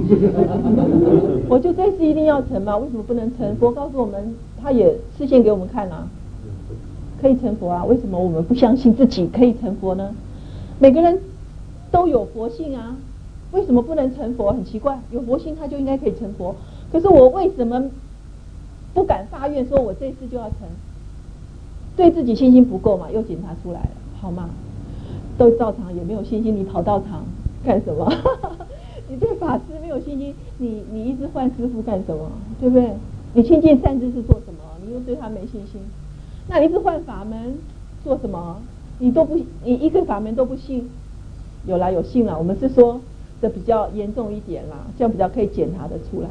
我就这次一定要成吗？为什么不能成？佛告诉我们，他也示现给我们看啊。 可以成佛啊，为什么我们不相信自己可以成佛呢？每个人都有佛性啊，为什么不能成佛？很奇怪，有佛性他就应该可以成佛，可是我为什么不敢发愿说我这次就要成？对自己信心不够嘛，又检查出来了，好吗？都到场也没有信心，你跑到场干什么？你对法师没有信心，你你一直换师父干什么？对不对？你亲近善知识做什么？你又对他没信心，那你一直换法门做什么？你都不，你一个法门都不信，有啦有信啦，我们是说的比较严重一点啦，这样比较可以检查得出来。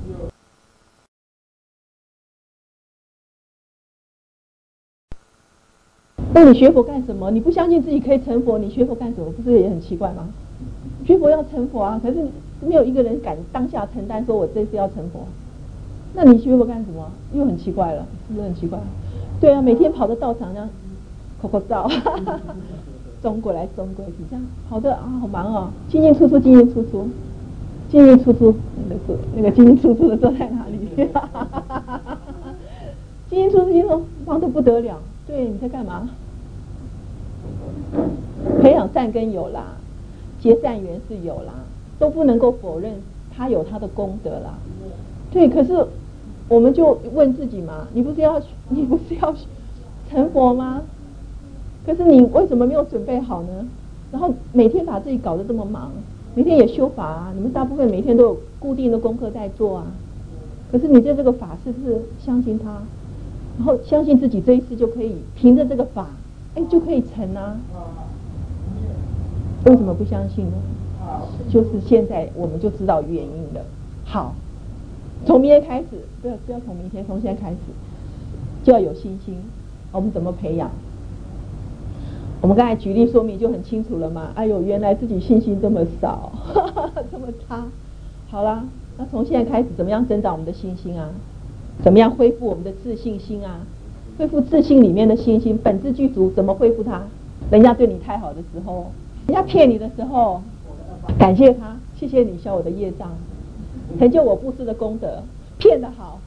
那你学佛干什么？你不相信自己可以成佛，你学佛干什么？不是也很奇怪吗？学佛要成佛啊，可是没有一个人敢当下承担说我这次要成佛，那你学佛干什么？又很奇怪了，是不是很奇怪？对啊，每天跑到道场这样口口罩，中过来中过去，这样跑的啊，好忙哦，进进出出，进进出出，进进出出，那个那个进进出出的坐在哪里？进进出出，进出忙得不得了。对，你在干嘛？培养善根有啦，结善缘是有啦，都不能够否认他有他的功德啦。对，可是我们就问自己嘛，你不是要你不是要成佛吗？可是你为什么没有准备好呢？然后每天把自己搞得这么忙，每天也修法啊，你们大部分每天都有固定的功课在做啊。可是你对这个法是不是相信他？然后相信自己这一次就可以凭着这个法，哎，就可以成啊？为什么不相信呢？就是现在我们就知道原因了。好，从明天开始，不要不要从明天，从现在开始就要有信心。我们怎么培养？我们刚才举例说明就很清楚了嘛。哎呦，原来自己信心这么少，这么差。好啦，那从现在开始怎么样增长我们的信心啊？怎么样恢复我们的自信心啊？恢复自信里面的信心，本自具足，怎么恢复它？人家对你太好的时候，人家骗你的时候，感谢他，谢谢你消我的业障，成就我布施的功德。骗得好，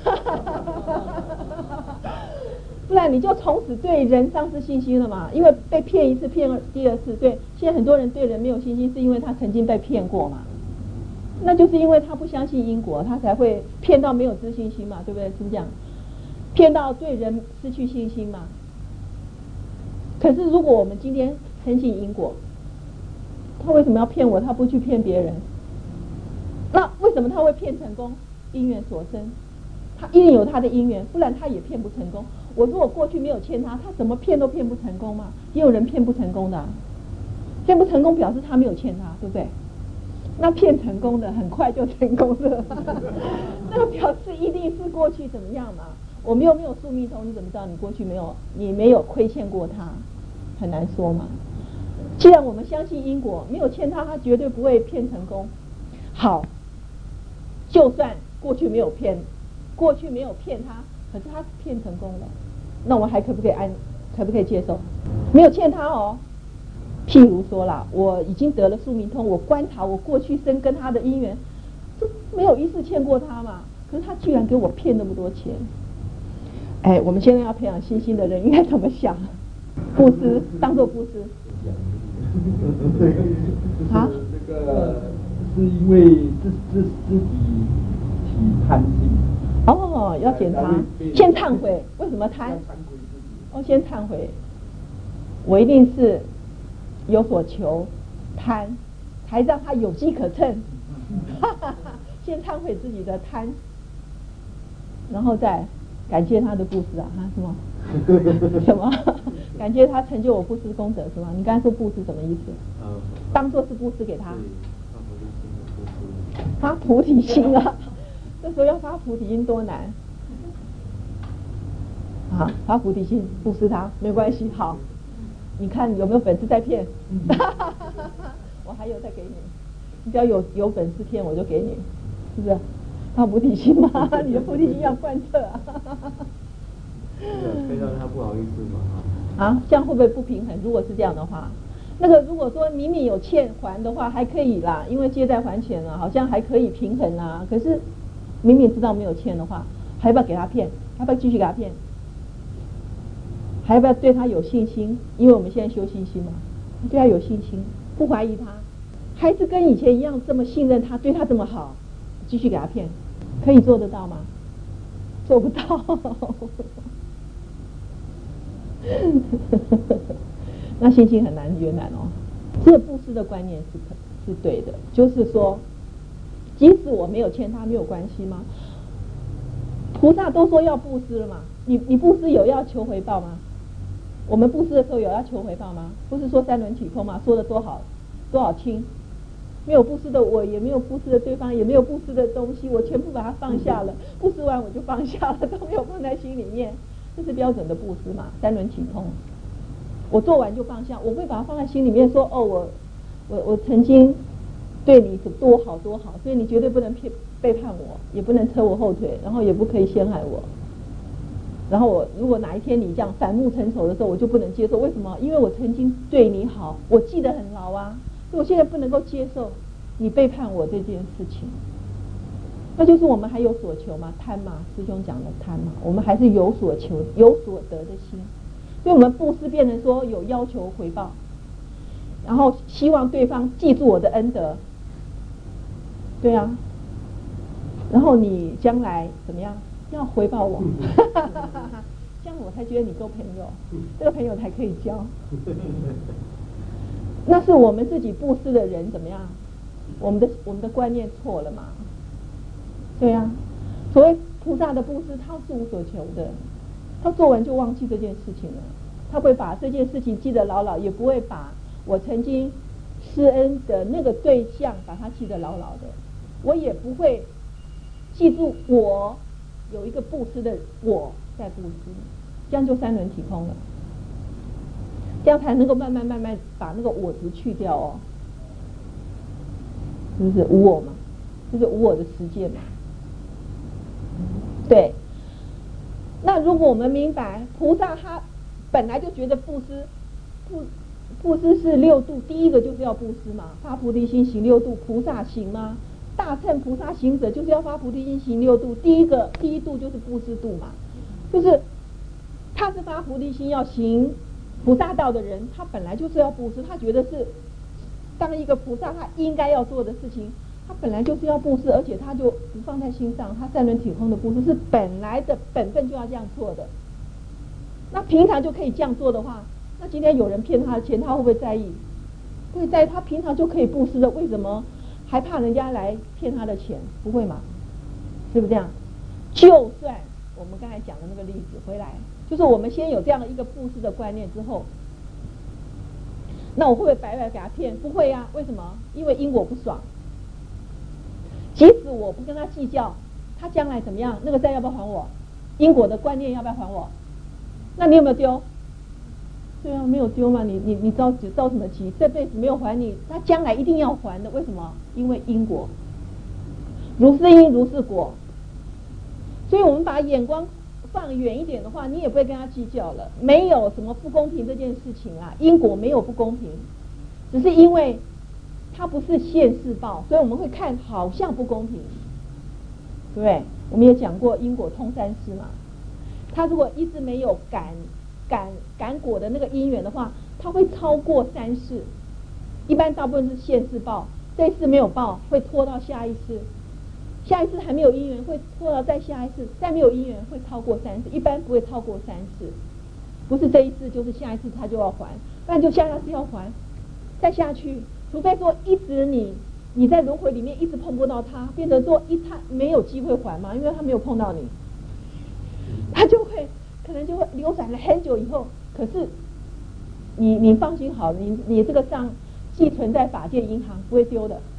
不然你就从此对人丧失信心了嘛。因为被骗一次，骗第二次，对，现在很多人对人没有信心，是因为他曾经被骗过嘛。那就是因为他不相信因果，他才会骗到没有自信心嘛，对不对？是不是这样？骗到对人失去信心嘛。可是如果我们今天深信因果，他为什么要骗我？他不去骗别人。那为什么他会骗成功？因缘所生，他一定有他的因缘，不然他也骗不成功。我如果过去没有欠他，他怎么骗都骗不成功嘛。也有人骗不成功的、啊，骗不成功表示他没有欠他，对不对？那骗成功的很快就成功了，那个表示一定是过去怎么样嘛？我们又没有宿命通，你怎么知道你过去没有你没有亏欠过他？很难说嘛。既然我们相信因果，没有欠他，他绝对不会骗成功。好，就算过去没有骗，过去没有骗他，可是他骗成功了，那我们还可不可以按，可不可以接受？没有欠他哦。譬如说啦，我已经得了宿命通，我观察我过去生跟他的因缘，就没有一次欠过他嘛。可是他居然给我骗那么多钱，哎，我们现在要培养信心的人应该怎么想？布施当做布施啊？这个是因为自自自己起贪心。 哦，要检查，先忏悔，为什么贪？哦，先忏悔，我一定是有所求，贪，才让他有机可乘。先忏悔自己的贪，然后再感谢他的布施啊，哈，什么？什么？感谢他成就我布施功德是吗？你刚才说布施什么意思？嗯，当作是布施给他。发菩提心啊！这时候要发菩提心多难啊！发菩提心布施他没关系，好。你看有没有本事再骗？我还有再给你，你只要有有本事骗我就给你，是不是？发菩提心嘛，你的菩提心要贯彻啊。 可以让他不好意思吗？ 啊，这样会不会不平衡？如果是这样的话，那个如果说明明有欠还的话还可以啦，因为借债还钱了，好像还可以平衡啦。可是明明知道没有欠的话，还要不要给他骗？还要不要继续给他骗？ 还要不要对他有信心？因为我们现在修信心嘛，对他有信心，不怀疑他，还是跟以前一样这么信任他，对他这么好，继续给他骗，可以做得到吗？做不到。那信心很难圆满哦。这个布施的观念是是对的，就是说，即使我没有欠他，没有关系吗？菩萨都说要布施了嘛，你你布施有要求回报吗？我们布施的时候有要求回报吗？不是说三轮体空吗？说的多好，多好听。没有布施的我，也没有布施的对方，也没有布施的东西，我全部把它放下了。布施完我就放下了，都没有放在心里面，这是标准的布施嘛，三轮体空。我做完就放下，我会把它放在心里面说，哦，我我我曾经对你多好多好，所以你绝对不能骗背叛我，也不能扯我后腿，然后也不可以陷害我。然后我如果哪一天你这样反目成仇的时候，我就不能接受。为什么？因为我曾经对你好，我记得很牢啊，所以我现在不能够接受你背叛我这件事情。那就是我们还有所求嘛，贪嘛，师兄讲的贪嘛，我们还是有所求、有所得的心。所以我们布施变成说有要求回报，然后希望对方记住我的恩德，对啊，然后你将来怎么样要回报我，这样我才觉得你够朋友，这个朋友才可以交。那是我们自己布施的人怎么样？我们的我们的观念错了嘛？对啊，所谓菩萨的布施，他是无所求的。他做完就忘记这件事情了，他不会把这件事情记得牢牢，也不会把我曾经施恩的那个对象把它记得牢牢的，我也不会记住我有一个布施的我在布施，这样就三轮体空了，这样才能够慢慢慢慢把那个我执去掉哦，是不是无我嘛？就是无我的实践嘛，对。那如果我们明白菩萨他本来就觉得布施布布施是六度，第一个就是要布施嘛，发菩提心行六度，菩萨行吗？大乘菩萨行者就是要发菩提心行六度，第一个第一度就是布施度嘛，就是他是发菩提心要行菩萨道的人，他本来就是要布施，他觉得是当一个菩萨他应该要做的事情。他本来就是要布施，而且他就不放在心上，他三轮体空的布施是本来的本分就要这样做的。那平常就可以这样做的话，那今天有人骗他的钱，他会不会在意？不会在意，他平常就可以布施的，为什么还怕人家来骗他的钱？不会嘛？是不是这样？就算我们刚才讲的那个例子回来，就是我们先有这样的一个布施的观念之后，那我会不会白白给他骗？不会啊，为什么？因为因果不爽。即使我不跟他计较，他将来怎么样，那个债要不要还我？因果的观念要不要还我？那你有没有丢？对啊，没有丢嘛，你你你着急着什么急？这辈子没有还你，他将来一定要还的。为什么？因为因果，如是因如是果。所以我们把眼光放远一点的话，你也不会跟他计较了。没有什么不公平这件事情啊，因果没有不公平，只是因为它不是现世报，所以我们会看好像不公平，对不对？我们也讲过因果通三世嘛，他如果一直没有感感感果的那个因缘的话，他会超过三世。一般大部分是现世报，这一世没有报，会拖到下一世，下一次还没有因缘，会拖到再下一次，再没有因缘会超过三次，一般不会超过三次，不是这一次就是下一次他就要还，不然就下一次要还，再下去。除非说一直你你在轮回里面一直碰不到他，变成说一他没有机会还嘛，因为他没有碰到你，他就会可能就会流转了很久以后，可是你你放心好了，你你这个账寄存在法界银行不会丢的。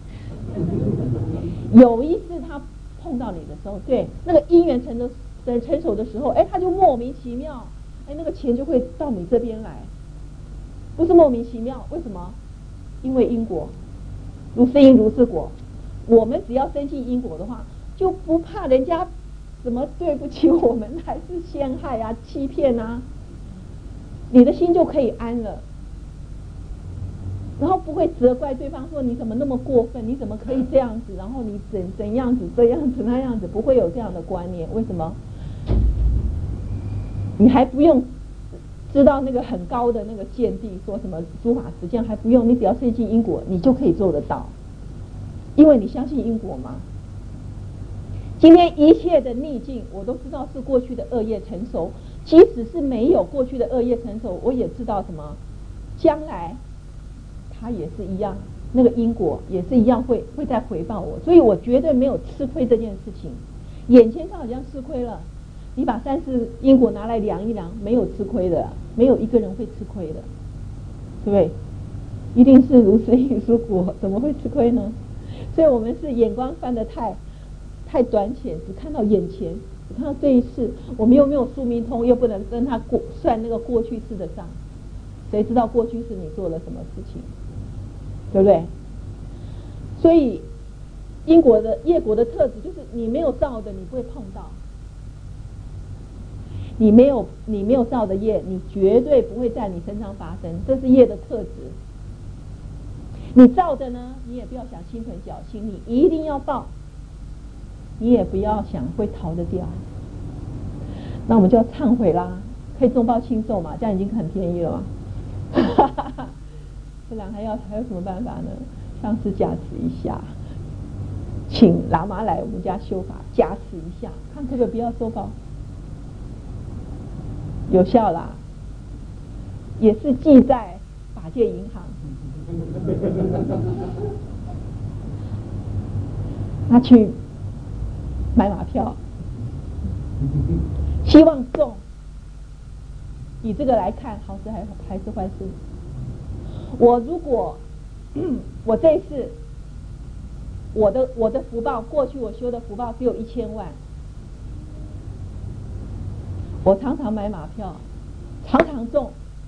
有一次他碰到你的时候，对那个因缘成的成熟的时候，哎，他就莫名其妙，哎，那个钱就会到你这边来，不是莫名其妙，为什么？因为因果，如是因如是果。我们只要深信因果的话，就不怕人家怎么对不起我们，还是陷害啊、欺骗啊，你的心就可以安了。然后不会责怪对方说你怎么那么过分，你怎么可以这样子，然后你怎怎样子这样子那样子，不会有这样的观念。为什么？你还不用知道那个很高的那个见地，说什么诸法实相还不用，你只要深信因果，你就可以做得到，因为你相信因果嘛。今天一切的逆境，我都知道是过去的恶业成熟，即使是没有过去的恶业成熟，我也知道什么，将来它也是一样，那个因果也是一样会会再回报我，所以我绝对没有吃亏这件事情。眼前他好像吃亏了，你把三世因果拿来量一量，没有吃亏的，没有一个人会吃亏的，对不对？一定是如实因如果，怎么会吃亏呢？所以我们是眼光翻得太太短浅，只看到眼前，只看到这一世，我们又没有宿命通，又不能跟他过算那个过去世的账，谁知道过去世你做了什么事情，对不对？所以因果的业果的特质就是你没有造的，你不会碰到。你没有你没有造的业，你绝对不会在你身上发生，这是业的特质。你造的呢，你也不要想心存侥幸，你一定要报，你也不要想会逃得掉。那我们就要忏悔啦，可以重报轻受嘛，这样已经很便宜了嘛。不然还要还有什么办法呢？上师加持一下，请喇嘛来我们家修法，加持一下，看可不可以不要受报。有效啦，也是记在法界银行。拿去买马票，希望中。以这个来看，好事还还是坏事？我如果我这一次我的我的福报，过去我修的福报只有一千万。我常常买马票，常常中，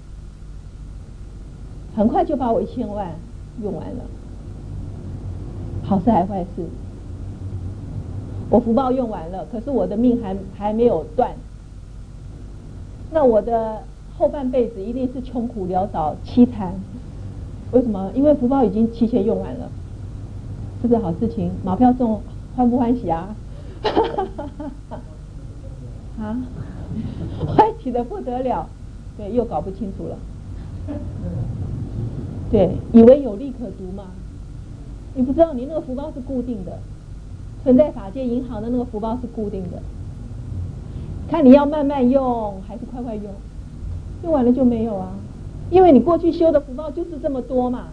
很快就把我一千万用完了。好事还坏事？我福报用完了，可是我的命还还没有断，那我的后半辈子一定是穷苦潦倒、凄惨。为什么？因为福报已经提前用完了，是不是好事情？马票中，欢不欢喜啊？啊？欢喜的不得了，对，又搞不清楚了。对，以为有利可图嘛？你不知道你那个福报是固定的，存在法界银行的那个福报是固定的，看你要慢慢用还是快快用，用完了就没有啊，因为你过去修的福报就是这么多嘛。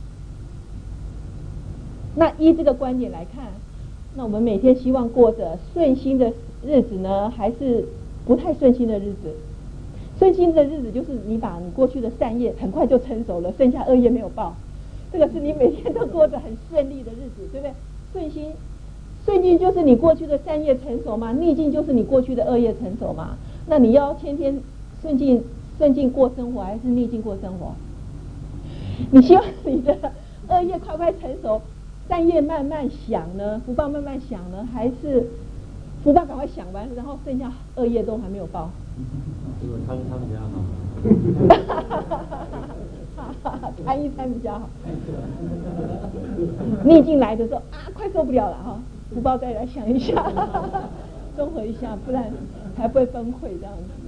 那依这个观点来看，那我们每天希望过着顺心的日子呢，还是不太顺心的日子？顺心的日子就是你把你过去的善业很快就成熟了，剩下恶业没有报，这个是你每天都过着很顺利的日子，对不对？顺心顺境就是你过去的善业成熟嘛，逆境就是你过去的恶业成熟嘛。那你要天天顺境顺境过生活，还是逆境过生活？你希望你的恶业快快成熟，善业慢慢享呢，福报慢慢享呢，还是福报赶快享完，然后剩下恶业都还没有报？ 这个贪贪比较好。 贪一贪比较好。逆境来的时候啊，快受不了了哈，福报再来想一下，综合一下，不然还不会崩溃这样子。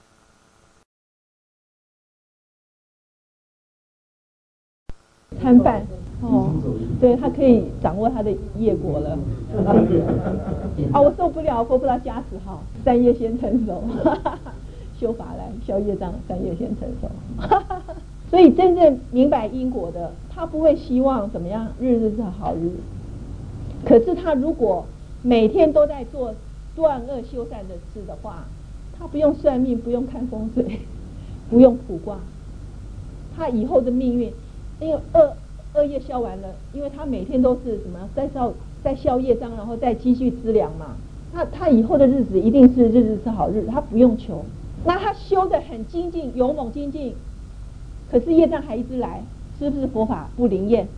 参半哦，对，他可以掌握他的业果了。啊，我受不了，佛菩萨加持好，三业先成熟，修法来消业障，三业先成熟。所以真正明白因果的，他不会希望怎么样，日日是好日。可是他如果每天都在做断恶修善的事的话，他不用算命，不用看风水，不用卜卦，他以后的命运。因为恶恶业消完了，因为他每天都是什么在消在消业障，然后再积蓄资粮嘛，他他以后的日子一定是日日是好日，他不用求。那他修得很精进，勇猛精进，可是业障还一直来，是不是佛法不灵验？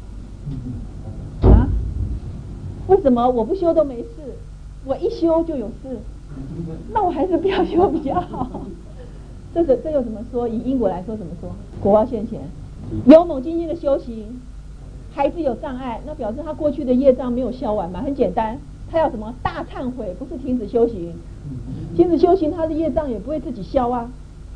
啊？为什么我不修都没事，我一修就有事？那我还是不要修比较好。这个这又怎么说？以因果来说怎么说？果报现前。勇猛精进的修行，孩子有障碍，那表示他过去的业障没有消完嘛？很简单，他要什么大忏悔，不是停止修行。停止修行，他的业障也不会自己消啊。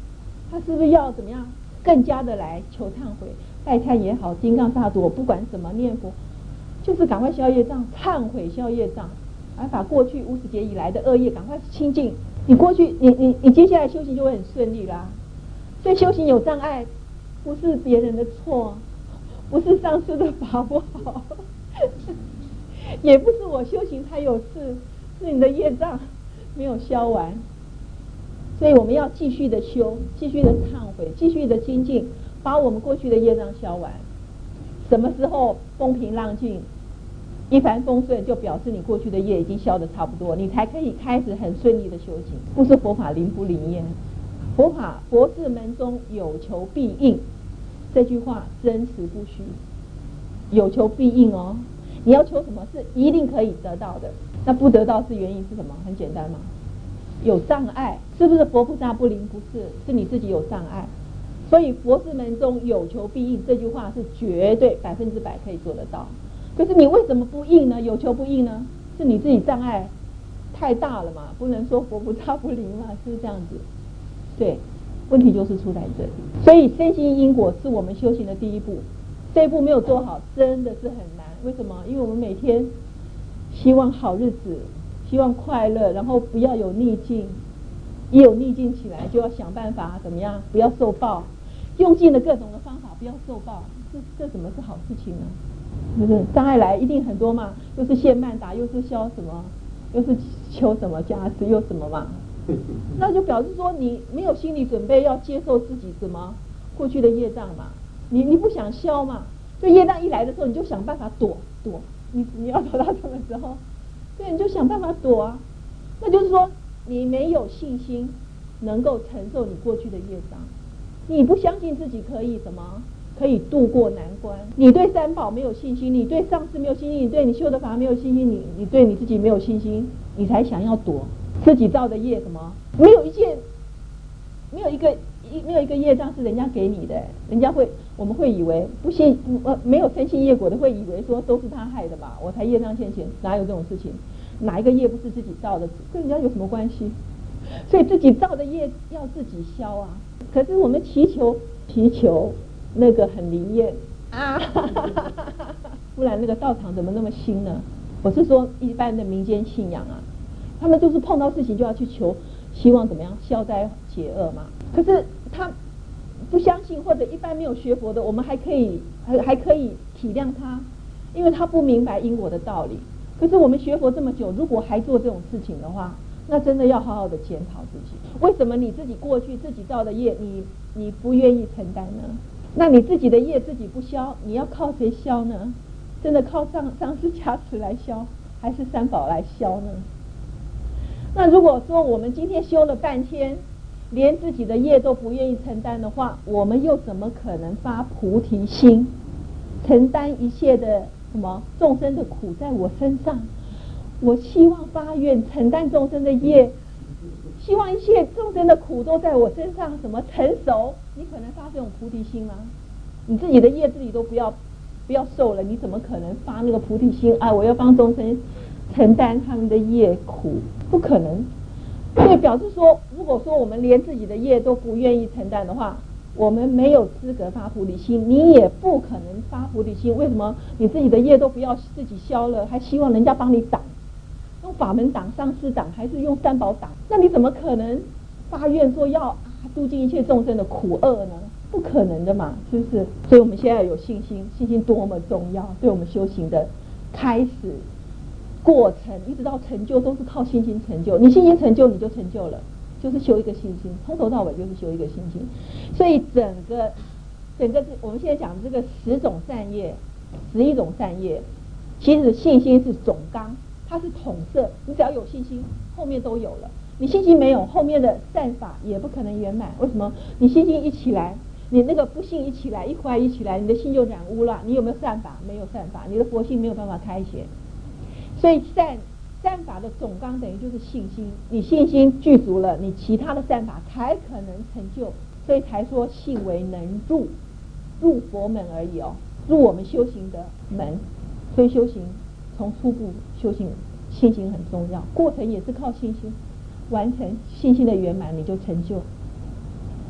他是不是要怎么样更加的来求忏悔，拜忏也好，金刚萨埵，不管怎么念佛，就是赶快消业障，忏悔消业障，而把过去无始劫以来的恶业赶快清净。你过去你你你接下来修行就会很顺利啦。所以修行有障碍不是别人的错，不是上师的法不好，也不是我修行才有事，是你的业障没有消完。所以我们要继续的修，继续的忏悔，继续的精进，把我们过去的业障消完。什么时候风平浪静，一帆风顺，就表示你过去的业已经消得差不多，你才可以开始很顺利的修行。不是佛法灵不灵验，佛法佛事门中有求必应，这句话真实不虚。有求必应哦，你要求什么是一定可以得到的，那不得到是原因是什么？很简单嘛，有障碍。是不是佛菩萨不灵？不是，是你自己有障碍。所以佛事门中有求必应这句话是绝对百分之百可以做得到。可是你为什么不应呢？有求不应呢？是你自己障碍太大了嘛，不能说佛菩萨不灵嘛，是不是这样子？对，问题就是出在这里。所以深信因果是我们修行的第一步，这一步没有做好真的是很难。为什么？因为我们每天希望好日子，希望快乐，然后不要有逆境，一有逆境起来就要想办法怎么样不要受报，用尽了各种的方法不要受报，这这怎么是好事情呢？是不是？障碍来一定很多嘛，又是现曼达，又是消什么，又是求什么加持，又什么嘛，那就表示说你没有心理准备要接受自己什么过去的业障嘛，你你不想消嘛，所以业障一来的时候你就想办法躲躲，你你要躲到什么时候？对，你就想办法躲啊，那就是说你没有信心能够承受你过去的业障，你不相信自己可以什么可以度过难关，你对三宝没有信心，你对上师没有信心，你对你修的法没有信心，你你对你自己没有信心，你才想要躲自己造的业。什么没有一件没有一个一没有一个业障是人家给你的，人家会我们会以为不信呃没有深信业果的会以为说都是他害的吧，我才业障现前，哪有这种事情？哪一个业不是自己造的，跟人家有什么关系？所以自己造的业要自己消啊。可是我们祈求祈求那个很灵验啊，不然那个道场怎么那么新呢？我是说一般的民间信仰啊，他们就是碰到事情就要去求，希望怎么样消灾解厄嘛。可是他不相信或者一般没有学佛的，我们还可以还还可以体谅他，因为他不明白因果的道理。可是我们学佛这么久，如果还做这种事情的话，那真的要好好的检讨自己，为什么你自己过去自己造的业你你不愿意承担呢？那你自己的业自己不消，你要靠谁消呢？真的靠上上师加持来消，还是三宝来消呢？那如果说我们今天修了半天，连自己的业都不愿意承担的话，我们又怎么可能发菩提心，承担一切的什么众生的苦在我身上？我希望发愿承担众生的业，希望一切众生的苦都在我身上什么成熟，你可能发这种菩提心吗？你自己的业自己都不要不要受了，你怎么可能发那个菩提心啊？我要帮众生承担他们的业苦，不可能。所以表示说，如果说我们连自己的业都不愿意承担的话，我们没有资格发菩提心，你也不可能发菩提心。为什么？你自己的业都不要自己消了，还希望人家帮你挡，用法门挡、上师挡，还是用三宝挡？那你怎么可能发愿说要、啊、度尽一切众生的苦厄呢？不可能的嘛，是不是？所以我们现在有信心，信心多么重要，对我们修行的开始、过程一直到成就，都是靠信心成就。你信心成就，你就成就了，就是修一个信心，从头到尾就是修一个信心。所以整个整个我们现在讲这个十种善业、十一种善业，其实信心是总纲，它是统摄。你只要有信心，后面都有了。你信心没有，后面的善法也不可能圆满。为什么？你信心一起来，你那个不信一起来，一怀疑起来，你的心就染污了。你有没有善法？没有善法，你的佛性没有办法开显。所以善善法的总纲等于就是信心，你信心具足了，你其他的善法才可能成就。所以才说信为能入入佛门而已哦，入我们修行的门。所以修行从初步修行，信心很重要，过程也是靠信心完成，信心的圆满你就成就。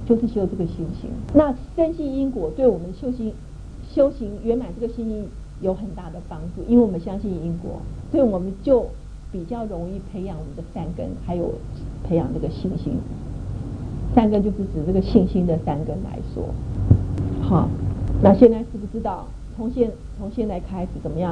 就是修这个信心。那深信因果对我们修行修行圆满这个信心有很大的帮助，因为我们相信因果，所以我们就比较容易培养我们的善根，还有培养这个信心。善根就是指这个信心的善根来说。好，那现在知不知道从现从现在开始怎么样？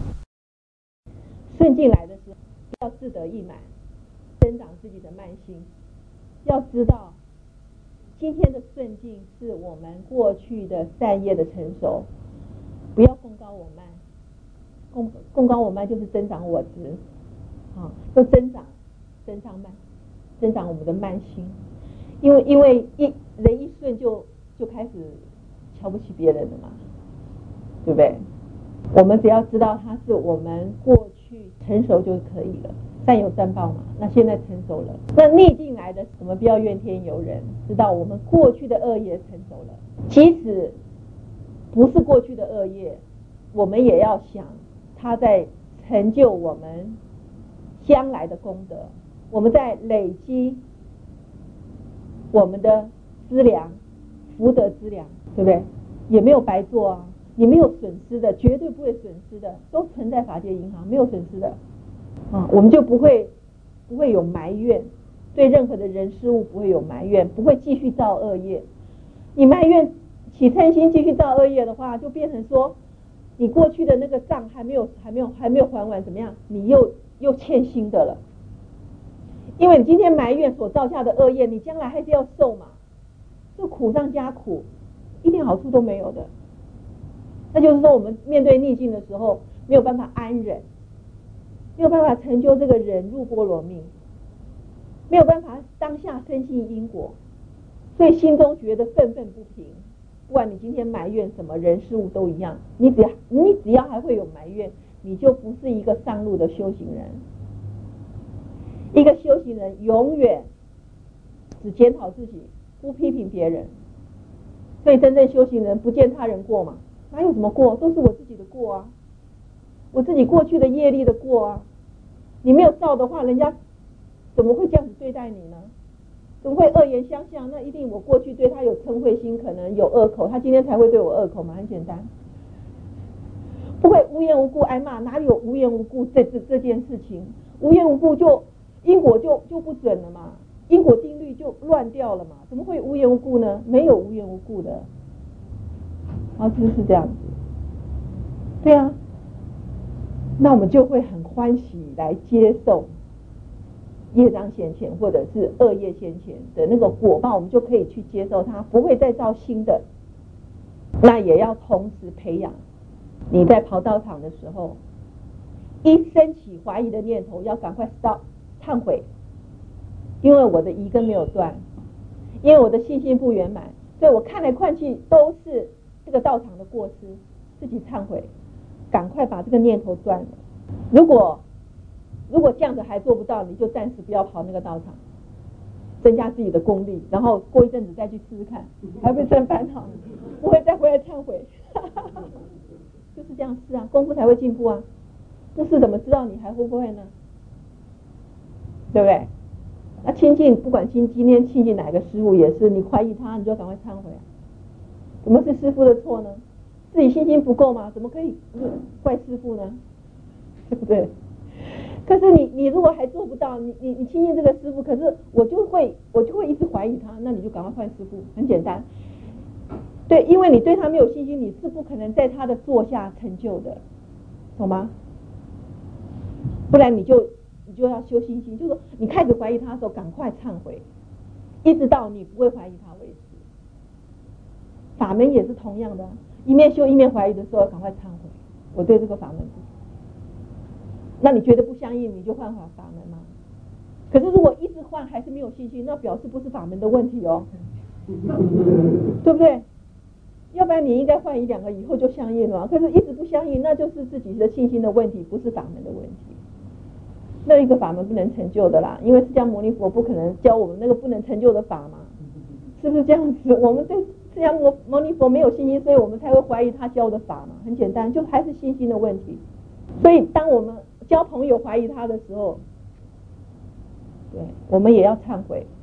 顺境来的时候要自得意满，增长自己的慢心。要知道今天的顺境是我们过去的善业的成熟，不要功高我慢。功功高我慢就是增长我执啊，要增长增长慢，增长我们的慢心。因为因为一人一顺就就开始瞧不起别人了嘛，对不对？我们只要知道它是我们过去成熟就可以了，善有善报嘛。那现在成熟了，那逆境来的，我们不要怨天尤人，知道我们过去的恶业成熟了。即使不是过去的恶业，我们也要想它在成就我们将来的功德，我们在累积我们的资粮，福德资粮，对不对？也没有白做啊，你没有损失的，绝对不会损失的，都存在法界银行，没有损失的啊，我们就不会不会有埋怨，对任何的人事物不会有埋怨，不会继续造恶业。你埋怨起嗔心继续造恶业的话，就变成说你过去的那个账还没有还没有还没有还完，怎么样？你又又欠新的了。因为你今天埋怨所造下的恶业，你将来还是要受嘛，就苦上加苦，一点好处都没有的。那就是说我们面对逆境的时候没有办法安忍，没有办法成就这个忍辱波罗蜜，没有办法当下深信因果，所以心中觉得愤愤不平。不管你今天埋怨什么人事物都一样，你只要你只要还会有埋怨，你就不是一个上路的修行人。一个修行人永远只检讨自己，不批评别人。所以真正修行人不见他人过嘛，哪有什么过，都是我自己的过啊，我自己过去的业力的过啊。你没有造的话，人家怎么会这样子对待你呢？怎么会恶言相向？那一定我过去对他有嗔恚心，可能有恶口，他今天才会对我恶口嘛，很简单。不会无缘无故挨骂，哪里有无缘无故这这这件事情？无缘无故就因果就就不准了嘛，因果定律就乱掉了嘛，怎么会无缘无故呢？没有无缘无故的，啊，就是这样子。对啊，那我们就会很欢喜来接受业障现前或者是恶业现前的那个果报，我们就可以去接受它，不会再造新的。那也要同时培养你在跑道场的时候，一升起怀疑的念头，要赶快 stop 忏悔，因为我的疑根没有断，因为我的信心不圆满，所以我看来看去都是这个道场的过失，自己忏悔，赶快把这个念头断了。如果如果这样子还做不到，你就暂时不要跑那个道场，增加自己的功力，然后过一阵子再去试试看，还会生烦恼，不会再回来忏悔。就是这样，是啊，功夫才会进步啊，不是怎么知道你还会不会呢？对不对？那亲近，不管今今天亲近哪个师父也是，你怀疑他，你就赶快忏悔啊。怎么是师父的错呢？自己信心不够吗？怎么可以怪师父呢？对不对？可是你你如果还做不到，你你你亲近这个师父，可是我就会我就会一直怀疑他，那你就赶快换师父，很简单。对，因为你对他没有信心，你是不可能在他的座下成就的，懂吗？不然你就你就要修信心，就是说你开始怀疑他的时候，赶快忏悔，一直到你不会怀疑他为止。法门也是同样的，一面修一面怀疑的时候，赶快忏悔，我对这个法门不。那你觉得不相应，你就换法法门吗？可是如果一直换还是没有信心，那表示不是法门的问题哦，对不对？要不然你应该换一两个以后就相应了，可是一直不相应，那就是自己的信心的问题，不是法门的问题。那一个法门不能成就的啦，因为释迦牟尼佛不可能教我们那个不能成就的法嘛，是不是这样子？我们对释迦牟牟尼佛没有信心，所以我们才会怀疑他教的法嘛，很简单，就还是信心的问题。所以当我们交朋友怀疑他的时候，对，我们也要忏悔，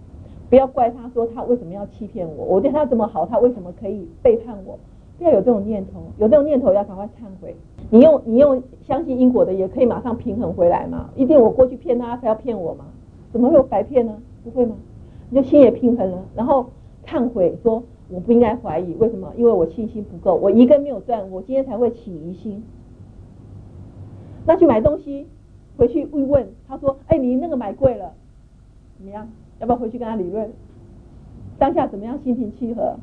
不要怪他说他为什么要欺骗我，我对他这么好，他为什么可以背叛我？不要有这种念头，有这种念头要赶快忏悔。你用你用相信因果的也可以马上平衡回来嘛，一定我过去骗他才要骗我嘛？怎么会有白骗呢？不会吗？你就心也平衡了，然后忏悔说我不应该怀疑，为什么？因为我信心不够，我一根没有断，我今天才会起疑心。那去买东西回去一问，他说哎你那个买贵了，怎么样？要不要回去跟他理论？当下怎么样心平气和？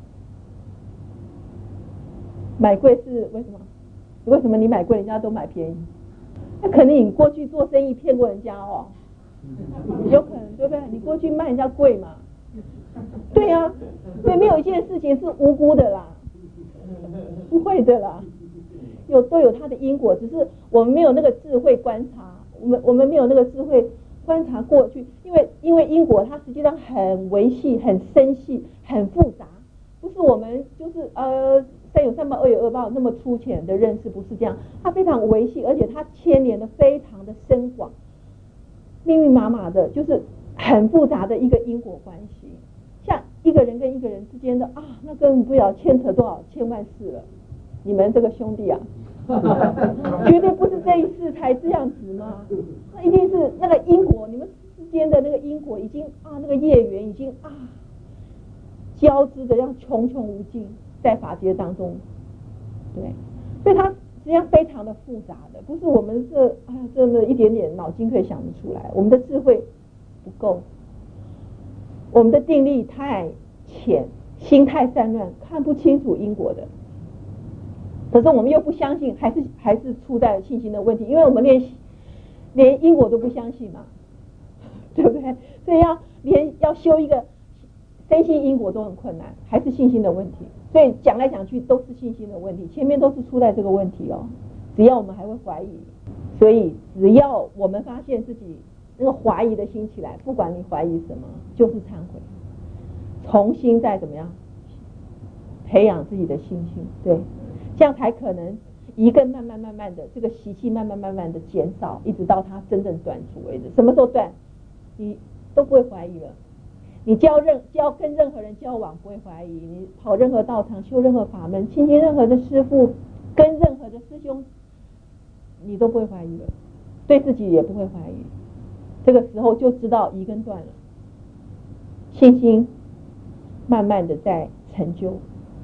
买贵是为什么？为什么你买贵人家都买便宜？那可能你过去做生意骗过人家哦，有可能对不对？你过去卖人家贵嘛？对啊，所以没有一件事情是无辜的啦，不会的啦，有都有它的因果，只是我们没有那个智慧观察，我们我们没有那个智慧观察过去，因为因为因果它实际上很维系、很深细、很复杂，不是我们就是呃善有善报恶有恶报那么粗浅的认识，不是这样，它非常维系，而且它牵连的非常的深广，密密麻麻的，就是很复杂的一个因果关系。像一个人跟一个人之间的啊，那更不了牵扯多少千万事了。你们这个兄弟啊，绝对不是这一世才这样子嘛，那一定是那个因果，你们之间的那个因果已经啊，那个业缘已经啊交织的让穷穷无尽，在法界当中，对，所以它实际上非常的复杂的，不是我们这哎呀这么一点点脑筋可以想得出来，我们的智慧不够。我们的定力太浅，心太散乱，看不清楚因果的。可是我们又不相信，还是还是处在信心的问题，因为我们连连因果都不相信嘛，对不对？所以要连要修一个深信因果都很困难，还是信心的问题。所以讲来讲去都是信心的问题，前面都是出在这个问题哦。只要我们还会怀疑，所以只要我们发现自己那个怀疑的心起来，不管你怀疑什么，就是忏悔，重新再怎么样培养自己的信心，对，这样才可能一个慢慢慢慢的这个习气慢慢慢慢的减少，一直到它真正断除为止。什么时候断？你都不会怀疑了。你交任交跟任何人交往不会怀疑，你跑任何道场修任何法门，亲近任何的师父，跟任何的师兄，你都不会怀疑了，对自己也不会怀疑。这个时候就知道疑跟断了，信心慢慢的在成就。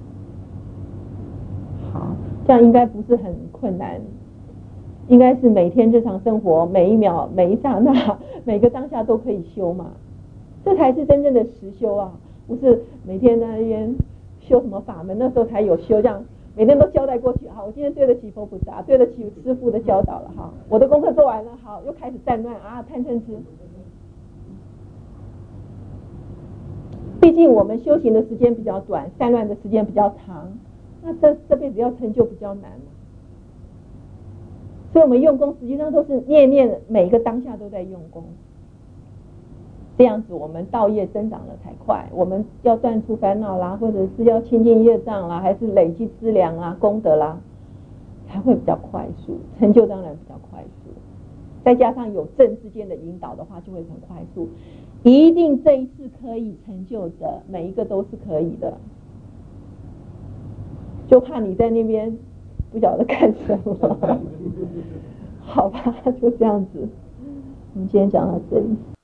好，这样应该不是很困难，应该是每天日常生活每一秒每一刹那每个当下都可以修嘛，这才是真正的实修啊，不是每天在那边修什么法门，那时候才有修，这样每天都交代过去，好，我今天对得起佛菩萨，对得起师父的教导了，哈，我的功课做完了，好，又开始战乱啊，贪嗔痴。毕竟我们修行的时间比较短，散乱的时间比较长，那这这辈子要成就比较难，所以我们用功实际上都是念念每一个当下都在用功，这样子我们道业增长了才快。我们要断除烦恼啦，或者是要清净业障啦，还是累积资粮啦、功德啦，才会比较快速，成就当然比较快速。再加上有正之间的引导的话，就会很快速。一定这一次可以成就的，每一个都是可以的。就怕你在那边不晓得干什么，好吧，就这样子。我们今天讲到这里。